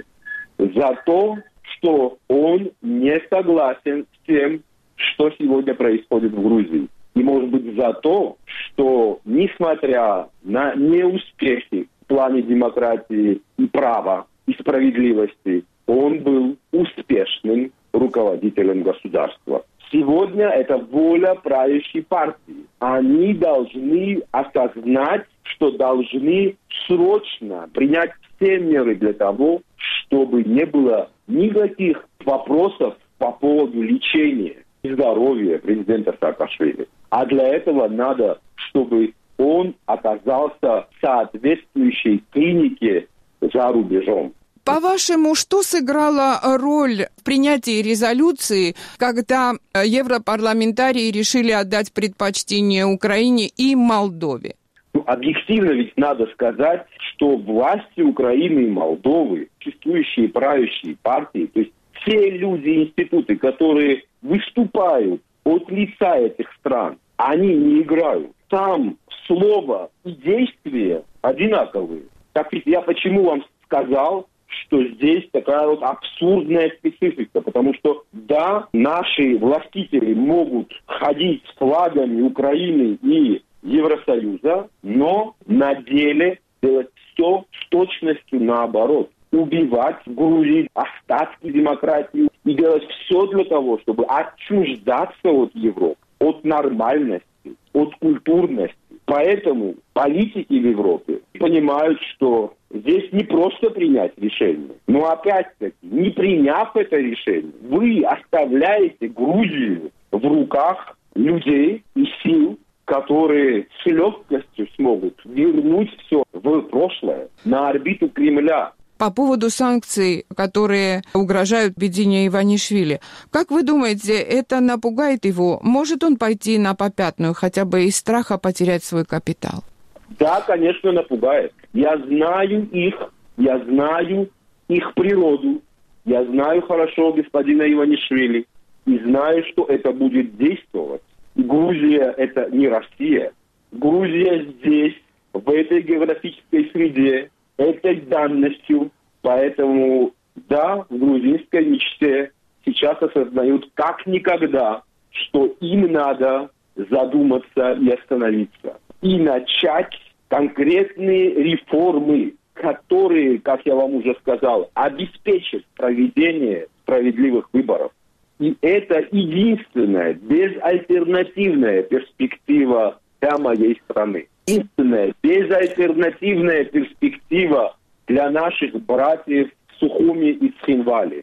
За то, что он не согласен с тем, что сегодня происходит в Грузии. И, может быть, за то, что, несмотря на неуспехи в плане демократии и права, и справедливости, он был успешным руководителем государства. Сегодня это воля правящей партии. Они должны осознать, что должны срочно принять все меры для того, чтобы не было никаких вопросов по поводу лечения и здоровья президента Саакашвили. А для этого надо, чтобы он оказался в соответствующей клинике за рубежом. По-вашему, что сыграло роль в принятии резолюции, когда европарламентарии решили отдать предпочтение Украине и Молдове? Ну, объективно ведь надо сказать, что власти Украины и Молдовы, существующие правящие партии, то есть все люди и институты, которые выступают от лица этих стран, они не играют. Там слово и действие одинаковые. Так ведь я почему вам сказал, что здесь такая вот абсурдная специфика, потому что, да, наши властители могут ходить с флагами Украины и Евросоюза, но на деле делать все с точностью наоборот. Убивать в Грузии остатки демократии и делать все для того, чтобы отчуждаться от Европы, от нормальности, от культурности. Поэтому политики в Европе понимают, что здесь не просто принять решение, но опять-таки, не приняв это решение, вы оставляете Грузию в руках людей и сил, которые с легкостью смогут вернуть все в прошлое, на орбиту Кремля. По поводу санкций, которые угрожают Бедине Иванишвили, как вы думаете, это напугает его? Может он пойти на попятную хотя бы из страха потерять свой капитал? Да, конечно, напугает. Я знаю их, я знаю их природу, я знаю хорошо господина Иванишвили и знаю, что это будет действовать. И Грузия – это не Россия. Грузия здесь, в этой географической среде, этой данностью. Поэтому, да, в грузинской мечте сейчас осознают как никогда, что им надо задуматься и остановиться. И начать конкретные реформы, которые, как я вам уже сказал, обеспечат проведение справедливых выборов. И это единственная, безальтернативная перспектива для моей страны. Единственная, безальтернативная перспектива для наших братьев в Сухуми и Цхинвале.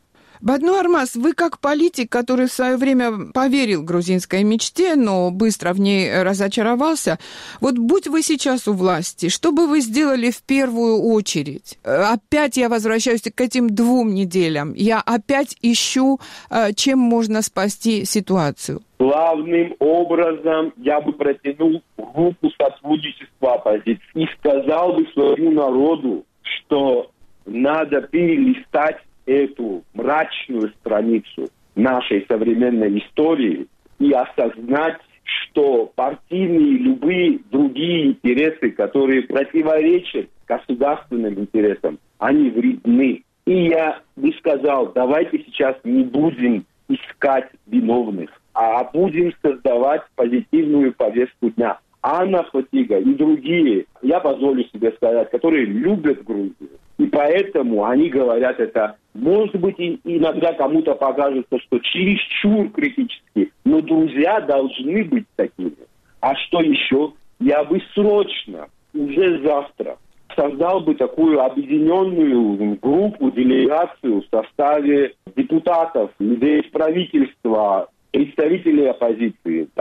Бадну Армаз, вы как политик, который в свое время поверил грузинской мечте, но быстро в ней разочаровался, вот будь вы сейчас у власти, что бы вы сделали в первую очередь? Опять я возвращаюсь к этим двум неделям. Я опять ищу, чем можно спасти ситуацию. Главным образом я бы протянул руку сотрудничества оппозиции и сказал бы своему народу, что надо перелистать эту мрачную страницу нашей современной истории и осознать, что партийные любые другие интересы, которые противоречат государственным интересам, они вредны. И я бы сказал, давайте сейчас не будем искать виновных, а будем создавать позитивную повестку дня. Анна Фатига и другие, я позволю себе сказать, которые любят Грузию. И поэтому они говорят это, может быть, и иногда кому-то покажется, что чересчур критически, но друзья должны быть такими. А что еще? Я бы срочно, уже завтра, создал бы такую объединенную группу, делегацию в составе депутатов, людей из правительства, представителей оппозиции, там,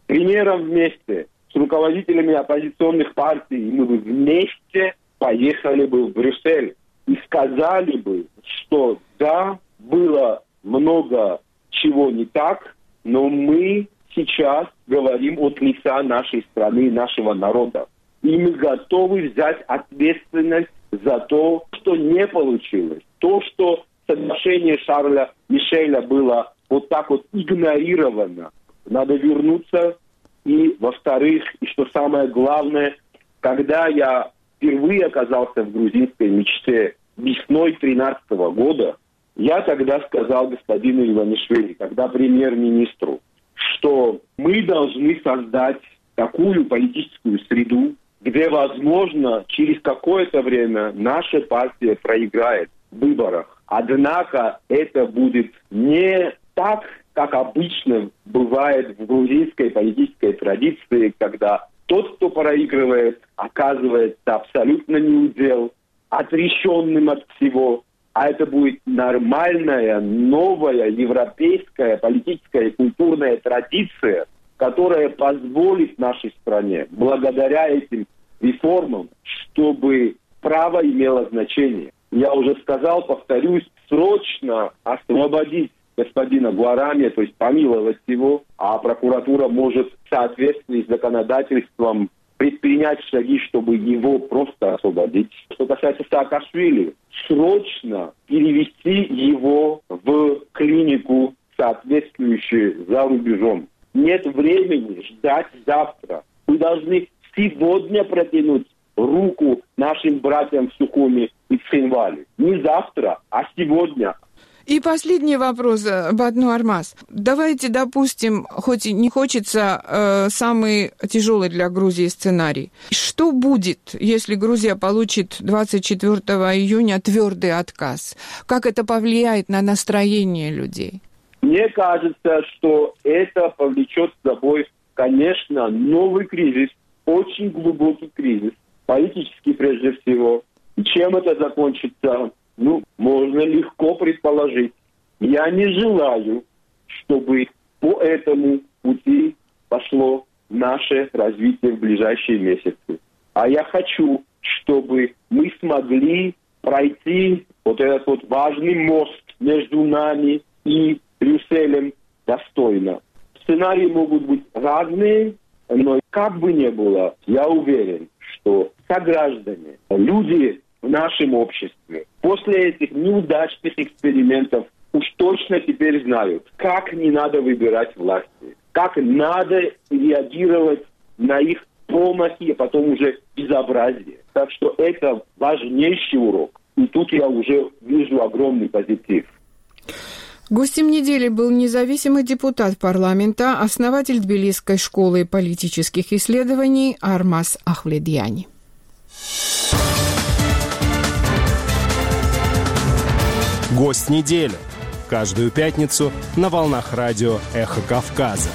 примером вместе с руководителями оппозиционных партий, и мы бы вместе поехали бы в Брюссель и сказали бы, что да, было много чего не так, но мы сейчас говорим от лица нашей страны, нашего народа. И мы готовы взять ответственность за то, что не получилось. То, что соглашение Шарля Мишеля было вот так вот игнорировано. Надо вернуться. И, во-вторых, и что самое главное, когда я впервые оказался в грузинской мечте весной тринадцатого года, я тогда сказал господину Иванишвили, когда премьер-министру, что мы должны создать такую политическую среду, где, возможно, через какое-то время наша партия проиграет в выборах. Однако это будет не так, как обычно бывает в грузинской политической традиции, когда тот, кто проигрывает, оказывается абсолютно неудел, отрешенным от всего. А это будет нормальная, новая, европейская политическая и культурная традиция, которая позволит нашей стране, благодаря этим реформам, чтобы право имело значение. Я уже сказал, повторюсь, срочно освободить господина Гуарами, то есть помиловать его, а прокуратура может в соответствии с законодательством предпринять шаги, чтобы его просто освободить. Что касается Саакашвили, срочно перевести его в клинику, соответствующую за рубежом. Нет времени ждать завтра. Мы должны сегодня протянуть руку нашим братьям в Сухуми и в Цхинвале. Не завтра, а сегодня. И последний вопрос, Батну Армаз. Давайте допустим, хоть и не хочется, э, самый тяжелый для Грузии сценарий. Что будет, если Грузия получит двадцать четвёртого июня твердый отказ? Как это повлияет на настроение людей? Мне кажется, что это повлечет за собой, конечно, новый кризис, очень глубокий кризис, политический прежде всего. И чем это закончится? Ну, можно легко предположить. Я не желаю, чтобы по этому пути пошло наше развитие в ближайшие месяцы. А я хочу, чтобы мы смогли пройти вот этот вот важный мост между нами и Брюсселем достойно. Сценарии могут быть разные, но как бы ни было, я уверен, что сограждане, люди в нашем обществе после этих неудачных экспериментов уж точно теперь знают, как не надо выбирать власти, как надо реагировать на их промахи, а потом уже безобразие. Так что это важнейший урок. И тут я уже вижу огромный позитив. Гостем недели был независимый депутат парламента, основатель Тбилисской школы политических исследований Армаз Ахвледьяни. Гость недели. Каждую пятницу на волнах радио «Эхо Кавказа».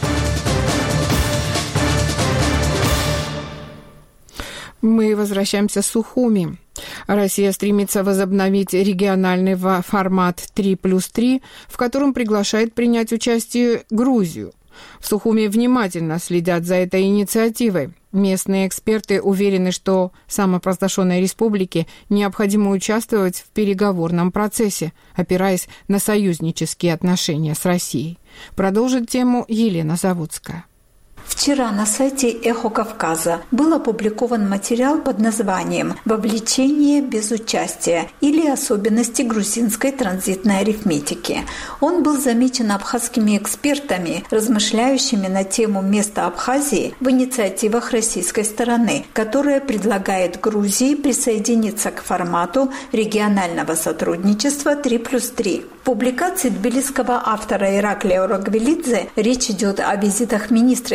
Мы возвращаемся с Сухуми. Россия стремится возобновить региональный формат три плюс три, в котором приглашает принять участие Грузию. В Сухуми внимательно следят за этой инициативой. Местные эксперты уверены, что самопровозглашенной республике необходимо участвовать в переговорном процессе, опираясь на союзнические отношения с Россией. Продолжит тему Елена Заводская. Вчера на сайте «Эхо Кавказа» был опубликован материал под названием «Вовлечение без участия» или «Особенности грузинской транзитной арифметики». Он был замечен абхазскими экспертами, размышляющими на тему места Абхазии в инициативах российской стороны, которая предлагает Грузии присоединиться к формату регионального сотрудничества три плюс три. В публикации тбилисского автора Ираклия Орагвелидзе речь идет о визитах министра иностранных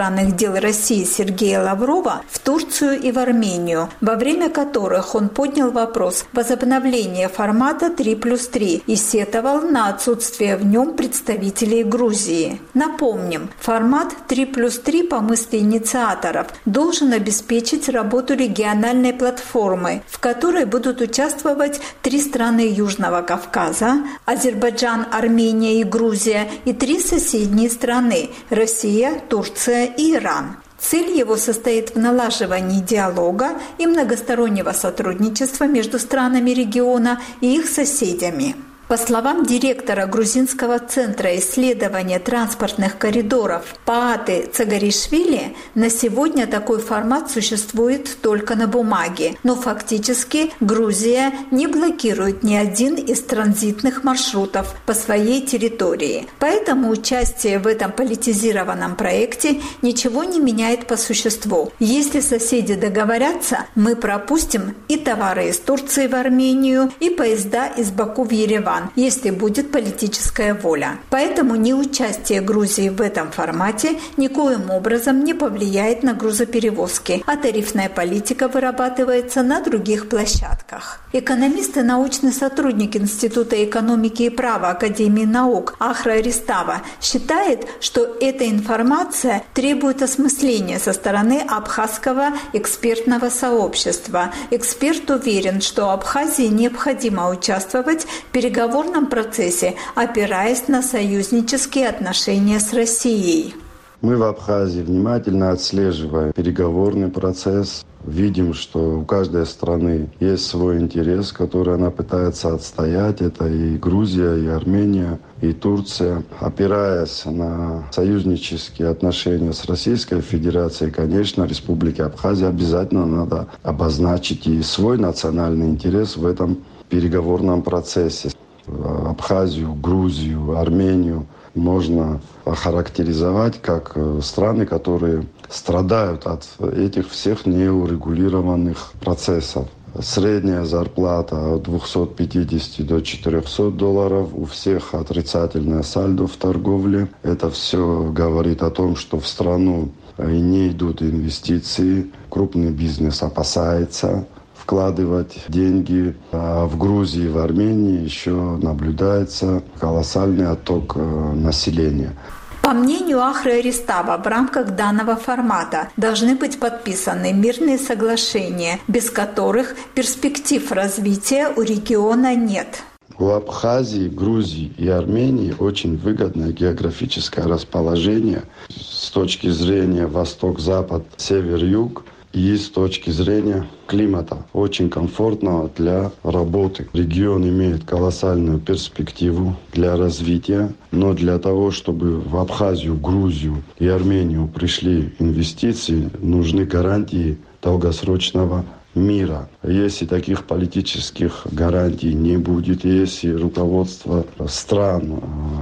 иностранных дел России Сергея Лаврова в Турцию и в Армению, во время которых он поднял вопрос возобновления формата три плюс три и сетовал на отсутствие в нем представителей Грузии. Напомним, формат три плюс три по мысли инициаторов должен обеспечить работу региональной платформы, в которой будут участвовать три страны Южного Кавказа – Азербайджан, Армения и Грузия, и три соседние страны – Россия, Турция и Иран. Цель его состоит в налаживании диалога и многостороннего сотрудничества между странами региона и их соседями. По словам директора Грузинского центра исследования транспортных коридоров Пааты Цагаришвили, на сегодня такой формат существует только на бумаге, но фактически Грузия не блокирует ни один из транзитных маршрутов по своей территории. Поэтому участие в этом политизированном проекте ничего не меняет по существу. Если соседи договорятся, мы пропустим и товары из Турции в Армению, и поезда из Баку в Ереван, если будет политическая воля. Поэтому неучастие Грузии в этом формате никоим образом не повлияет на грузоперевозки, а тарифная политика вырабатывается на других площадках. Экономист и научный сотрудник Института экономики и права Академии наук Ахра Ристава считает, что эта информация требует осмысления со стороны абхазского экспертного сообщества. Эксперт уверен, что Абхазии необходимо участвовать в переговорах В переговорном процессе, опираясь на союзнические отношения с Россией. Мы в Абхазии внимательно отслеживаем переговорный процесс. Видим, что у каждой страны есть свой интерес, который она пытается отстоять. Это и Грузия, и Армения, и Турция. Опираясь на союзнические отношения с Российской Федерацией, конечно, Республике Абхазия обязательно надо обозначить и свой национальный интерес в этом переговорном процессе. Абхазию, Грузию, Армению можно охарактеризовать как страны, которые страдают от этих всех неурегулированных процессов. Средняя зарплата от двухсот пятидесяти до четырехсот долларов, у всех отрицательное сальдо в торговле. Это все говорит о том, что в страну не идут инвестиции, крупный бизнес опасается вкладывать деньги. А в Грузии, в Армении еще наблюдается колоссальный отток населения. По мнению Ахры Ристава, в рамках данного формата должны быть подписаны мирные соглашения, без которых перспектив развития у региона нет. У Абхазии, Грузии и Армении очень выгодное географическое расположение с точки зрения восток-запад, север-юг. И с точки зрения климата, очень комфортного для работы. Регион имеет колоссальную перспективу для развития, но для того, чтобы в Абхазию, Грузию и Армению пришли инвестиции, нужны гарантии долгосрочного мира. Если таких политических гарантий не будет, если руководство стран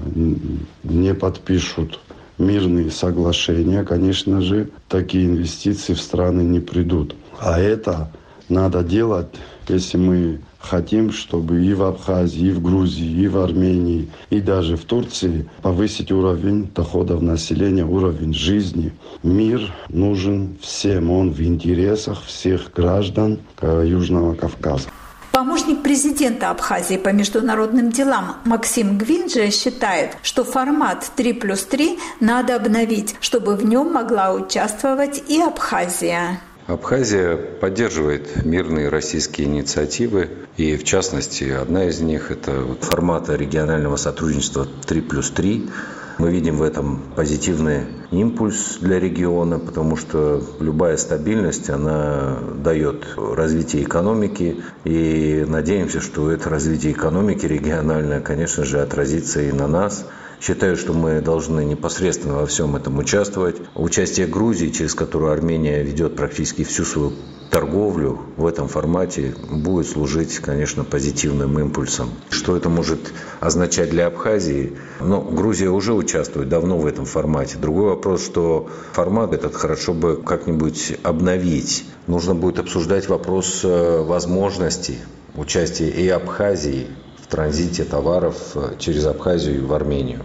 не подпишут мирные соглашения, конечно же, такие инвестиции в страны не придут. А это надо делать, если мы хотим, чтобы и в Абхазии, и в Грузии, и в Армении, и даже в Турции повысить уровень доходов населения, уровень жизни. Мир нужен всем, он в интересах всех граждан Южного Кавказа. Помощник президента Абхазии по международным делам Максим Гвинджи считает, что формат три плюс три надо обновить, чтобы в нем могла участвовать и Абхазия. Абхазия поддерживает мирные российские инициативы, и в частности одна из них – это формат регионального сотрудничества три плюс три. Мы видим в этом позитивный импульс для региона, потому что любая стабильность, она дает развитие экономики. И надеемся, что это развитие экономики региональное, конечно же, отразится и на нас. Считаю, что мы должны непосредственно во всем этом участвовать. Участие Грузии, через которую Армения ведет практически всю свою торговлю в этом формате, будет служить, конечно, позитивным импульсом. Что это может означать для Абхазии? Ну, Грузия уже участвует давно в этом формате. Другой вопрос, что формат этот хорошо бы как-нибудь обновить. Нужно будет обсуждать вопрос возможности участия и Абхазии в транзите товаров через Абхазию в Армению.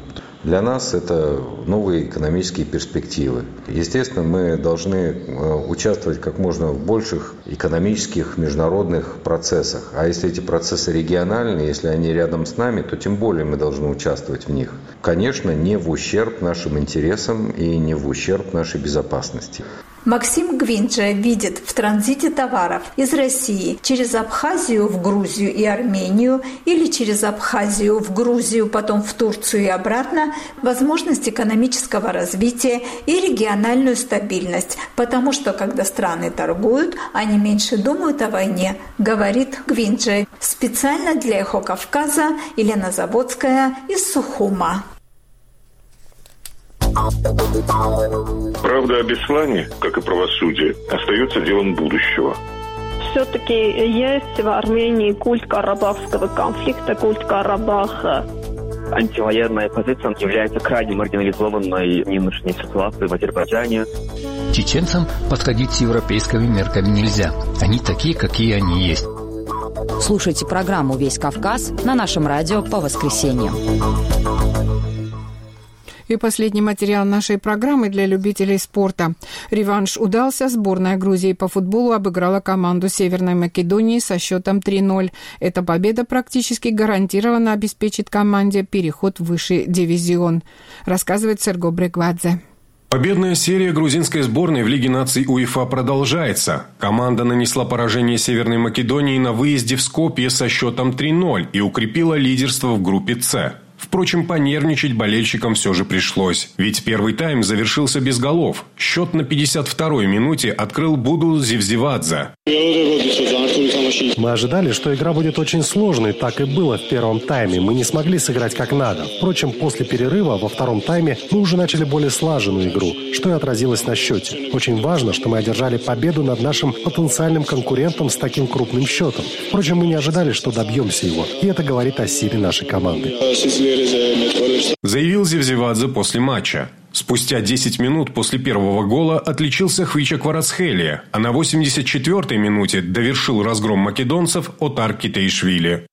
Для нас это новые экономические перспективы. Естественно, мы должны участвовать как можно в больших экономических международных процессах. А если эти процессы региональные, если они рядом с нами, то тем более мы должны участвовать в них. Конечно, не в ущерб нашим интересам и не в ущерб нашей безопасности. Максим Гвинджа видит в транзите товаров из России через Абхазию в Грузию и Армению или через Абхазию в Грузию, потом в Турцию и обратно возможность экономического развития и региональную стабильность, потому что, когда страны торгуют, они меньше думают о войне, говорит Гвинджа. Специально для «Эхо Кавказа» Елена Заводская из Сухума. Правда о Беслане, как и правосудие, остается делом будущего. Все-таки есть в Армении культ карабахского конфликта, культ Карабаха. Антивоенная позиция является крайне маргинализованной в нынешней ситуации в Азербайджане. Чеченцам подходить с европейскими мерками нельзя. Они такие, какие они есть. Слушайте программу «Весь Кавказ» на нашем радио по воскресеньям. И последний материал нашей программы для любителей спорта. Реванш удался. Сборная Грузии по футболу обыграла команду Северной Македонии со счетом три ноль. Эта победа практически гарантированно обеспечит команде переход в высший дивизион, рассказывает Серго Брегвадзе. Победная серия грузинской сборной в Лиге наций УЕФА продолжается. Команда нанесла поражение Северной Македонии на выезде в Скопье со счетом три ноль и укрепила лидерство в группе «С». Впрочем, понервничать болельщикам все же пришлось. Ведь первый тайм завершился без голов. Счет на пятьдесят второй минуте открыл Буду Зевзевадзе. Мы ожидали, что игра будет очень сложной. Так и было в первом тайме. Мы не смогли сыграть как надо. Впрочем, после перерыва во втором тайме мы уже начали более слаженную игру, что и отразилось на счете. Очень важно, что мы одержали победу над нашим потенциальным конкурентом с таким крупным счетом. Впрочем, мы не ожидали, что добьемся его. И это говорит о силе нашей команды. Заявил Зевзевадзе после матча. Спустя десять минут после первого гола отличился Хвича Кварацхелия, а на восемьдесят четвёртой минуте довершил разгром македонцев Отар Китеишвили.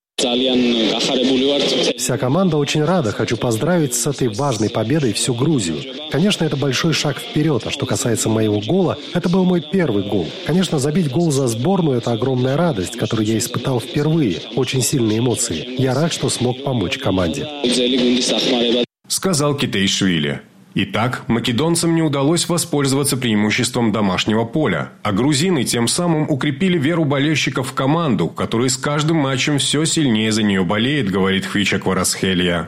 Вся команда очень рада. Хочу поздравить с этой важной победой всю Грузию. Конечно, это большой шаг вперед. А что касается моего гола, это был мой первый гол. Конечно, забить гол за сборную – это огромная радость, которую я испытал впервые. Очень сильные эмоции. Я рад, что смог помочь команде. Сказал Китеишвили. Итак, македонцам не удалось воспользоваться преимуществом домашнего поля, а грузины тем самым укрепили веру болельщиков в команду, которая с каждым матчем все сильнее за нее болеет, говорит Хвича Кварацхелия.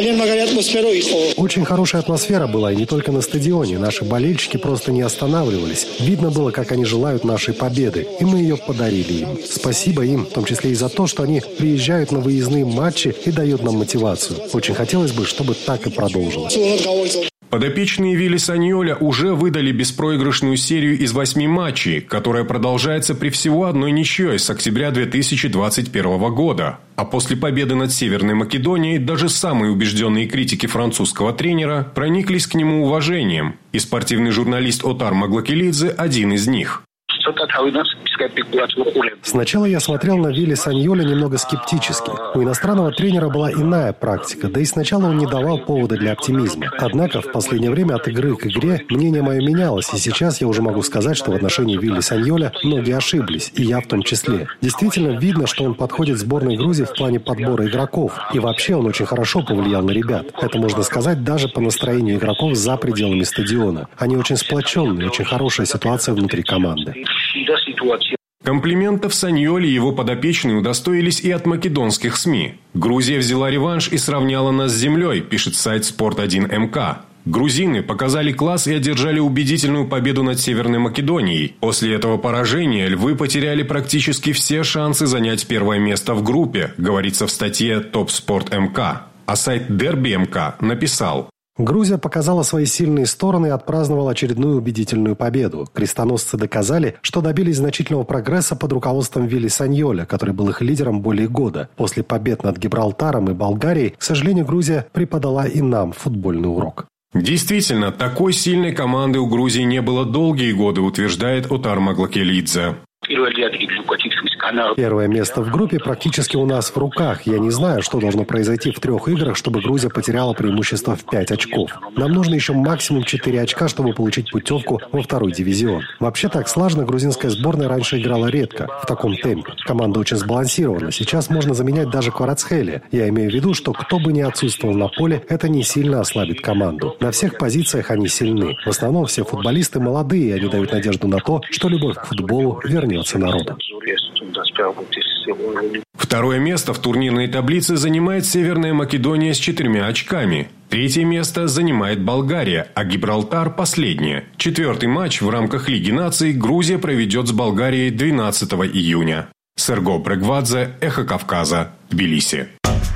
Очень хорошая атмосфера была, и не только на стадионе. Наши болельщики просто не останавливались. Видно было, как они желают нашей победы, и мы ее подарили им. Спасибо им, в том числе и за то, что они приезжают на выездные матчи и дают нам мотивацию. Очень хотелось бы, чтобы так и продолжилось. Подопечные Вилли Саньоля уже выдали беспроигрышную серию из восьми матчей, которая продолжается при всего одной ничьей с октября две тысячи двадцать первого года. А после победы над Северной Македонией даже самые убежденные критики французского тренера прониклись к нему уважением. И спортивный журналист Отар Маглакелидзе один из них. Сначала я смотрел на Вилли Саньоля немного скептически. У иностранного тренера была иная практика, да и сначала он не давал повода для оптимизма. Однако в последнее время от игры к игре мнение мое менялось, и сейчас я уже могу сказать, что в отношении Вилли Саньоля многие ошиблись, и я в том числе. Действительно видно, что он подходит сборной Грузии в плане подбора игроков, и вообще он очень хорошо повлиял на ребят. Это можно сказать даже по настроению игроков за пределами стадиона. Они очень сплоченные, очень хорошая ситуация внутри команды. Комплиментов Саньоли и его подопечные удостоились и от македонских СМИ. Грузия взяла реванш и сравняла нас с землей, пишет сайт спорт один эм ка. Грузины показали класс и одержали убедительную победу над Северной Македонией. После этого поражения львы потеряли практически все шансы занять первое место в группе, говорится в статье топ спорт эм ка. А сайт Дерби эм ка написал: Грузия показала свои сильные стороны и отпраздновала очередную убедительную победу. Крестоносцы доказали, что добились значительного прогресса под руководством Вилли Саньоля, который был их лидером более года. После побед над Гибралтаром и Болгарией, к сожалению, Грузия преподала и нам футбольный урок. Действительно, такой сильной команды у Грузии не было долгие годы, утверждает Отар Маглакелидзе. Первое место в группе практически у нас в руках. Я не знаю, что должно произойти в трех играх, чтобы Грузия потеряла преимущество в пять очков. Нам нужно еще максимум четыре очка, чтобы получить путевку во второй дивизион. Вообще так слаженно грузинская сборная раньше играла редко, в таком темпе. Команда очень сбалансирована. Сейчас можно заменять даже Кварацхелия. Я имею в виду, что кто бы ни отсутствовал на поле, это не сильно ослабит команду. На всех позициях они сильны. В основном все футболисты молодые, и они дают надежду на то, что любовь к футболу вернется народу. Второе место в турнирной таблице занимает Северная Македония с четырьмя очками. Третье место занимает Болгария, а Гибралтар – последнее. Четвертый матч в рамках Лиги наций Грузия проведет с Болгарией двенадцатого июня. Серго Брегвадзе, Эхо Кавказа, Тбилиси.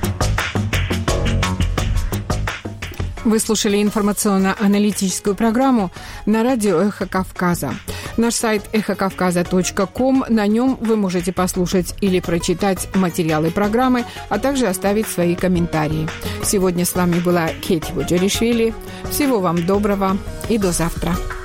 Вы слушали информационно-аналитическую программу на радио «Эхо Кавказа». Наш сайт эхо кавказа точка ком. На нем вы можете послушать или прочитать материалы программы, а также оставить свои комментарии. Сегодня с вами была Кейти Буджеришвили. Всего вам доброго и до завтра.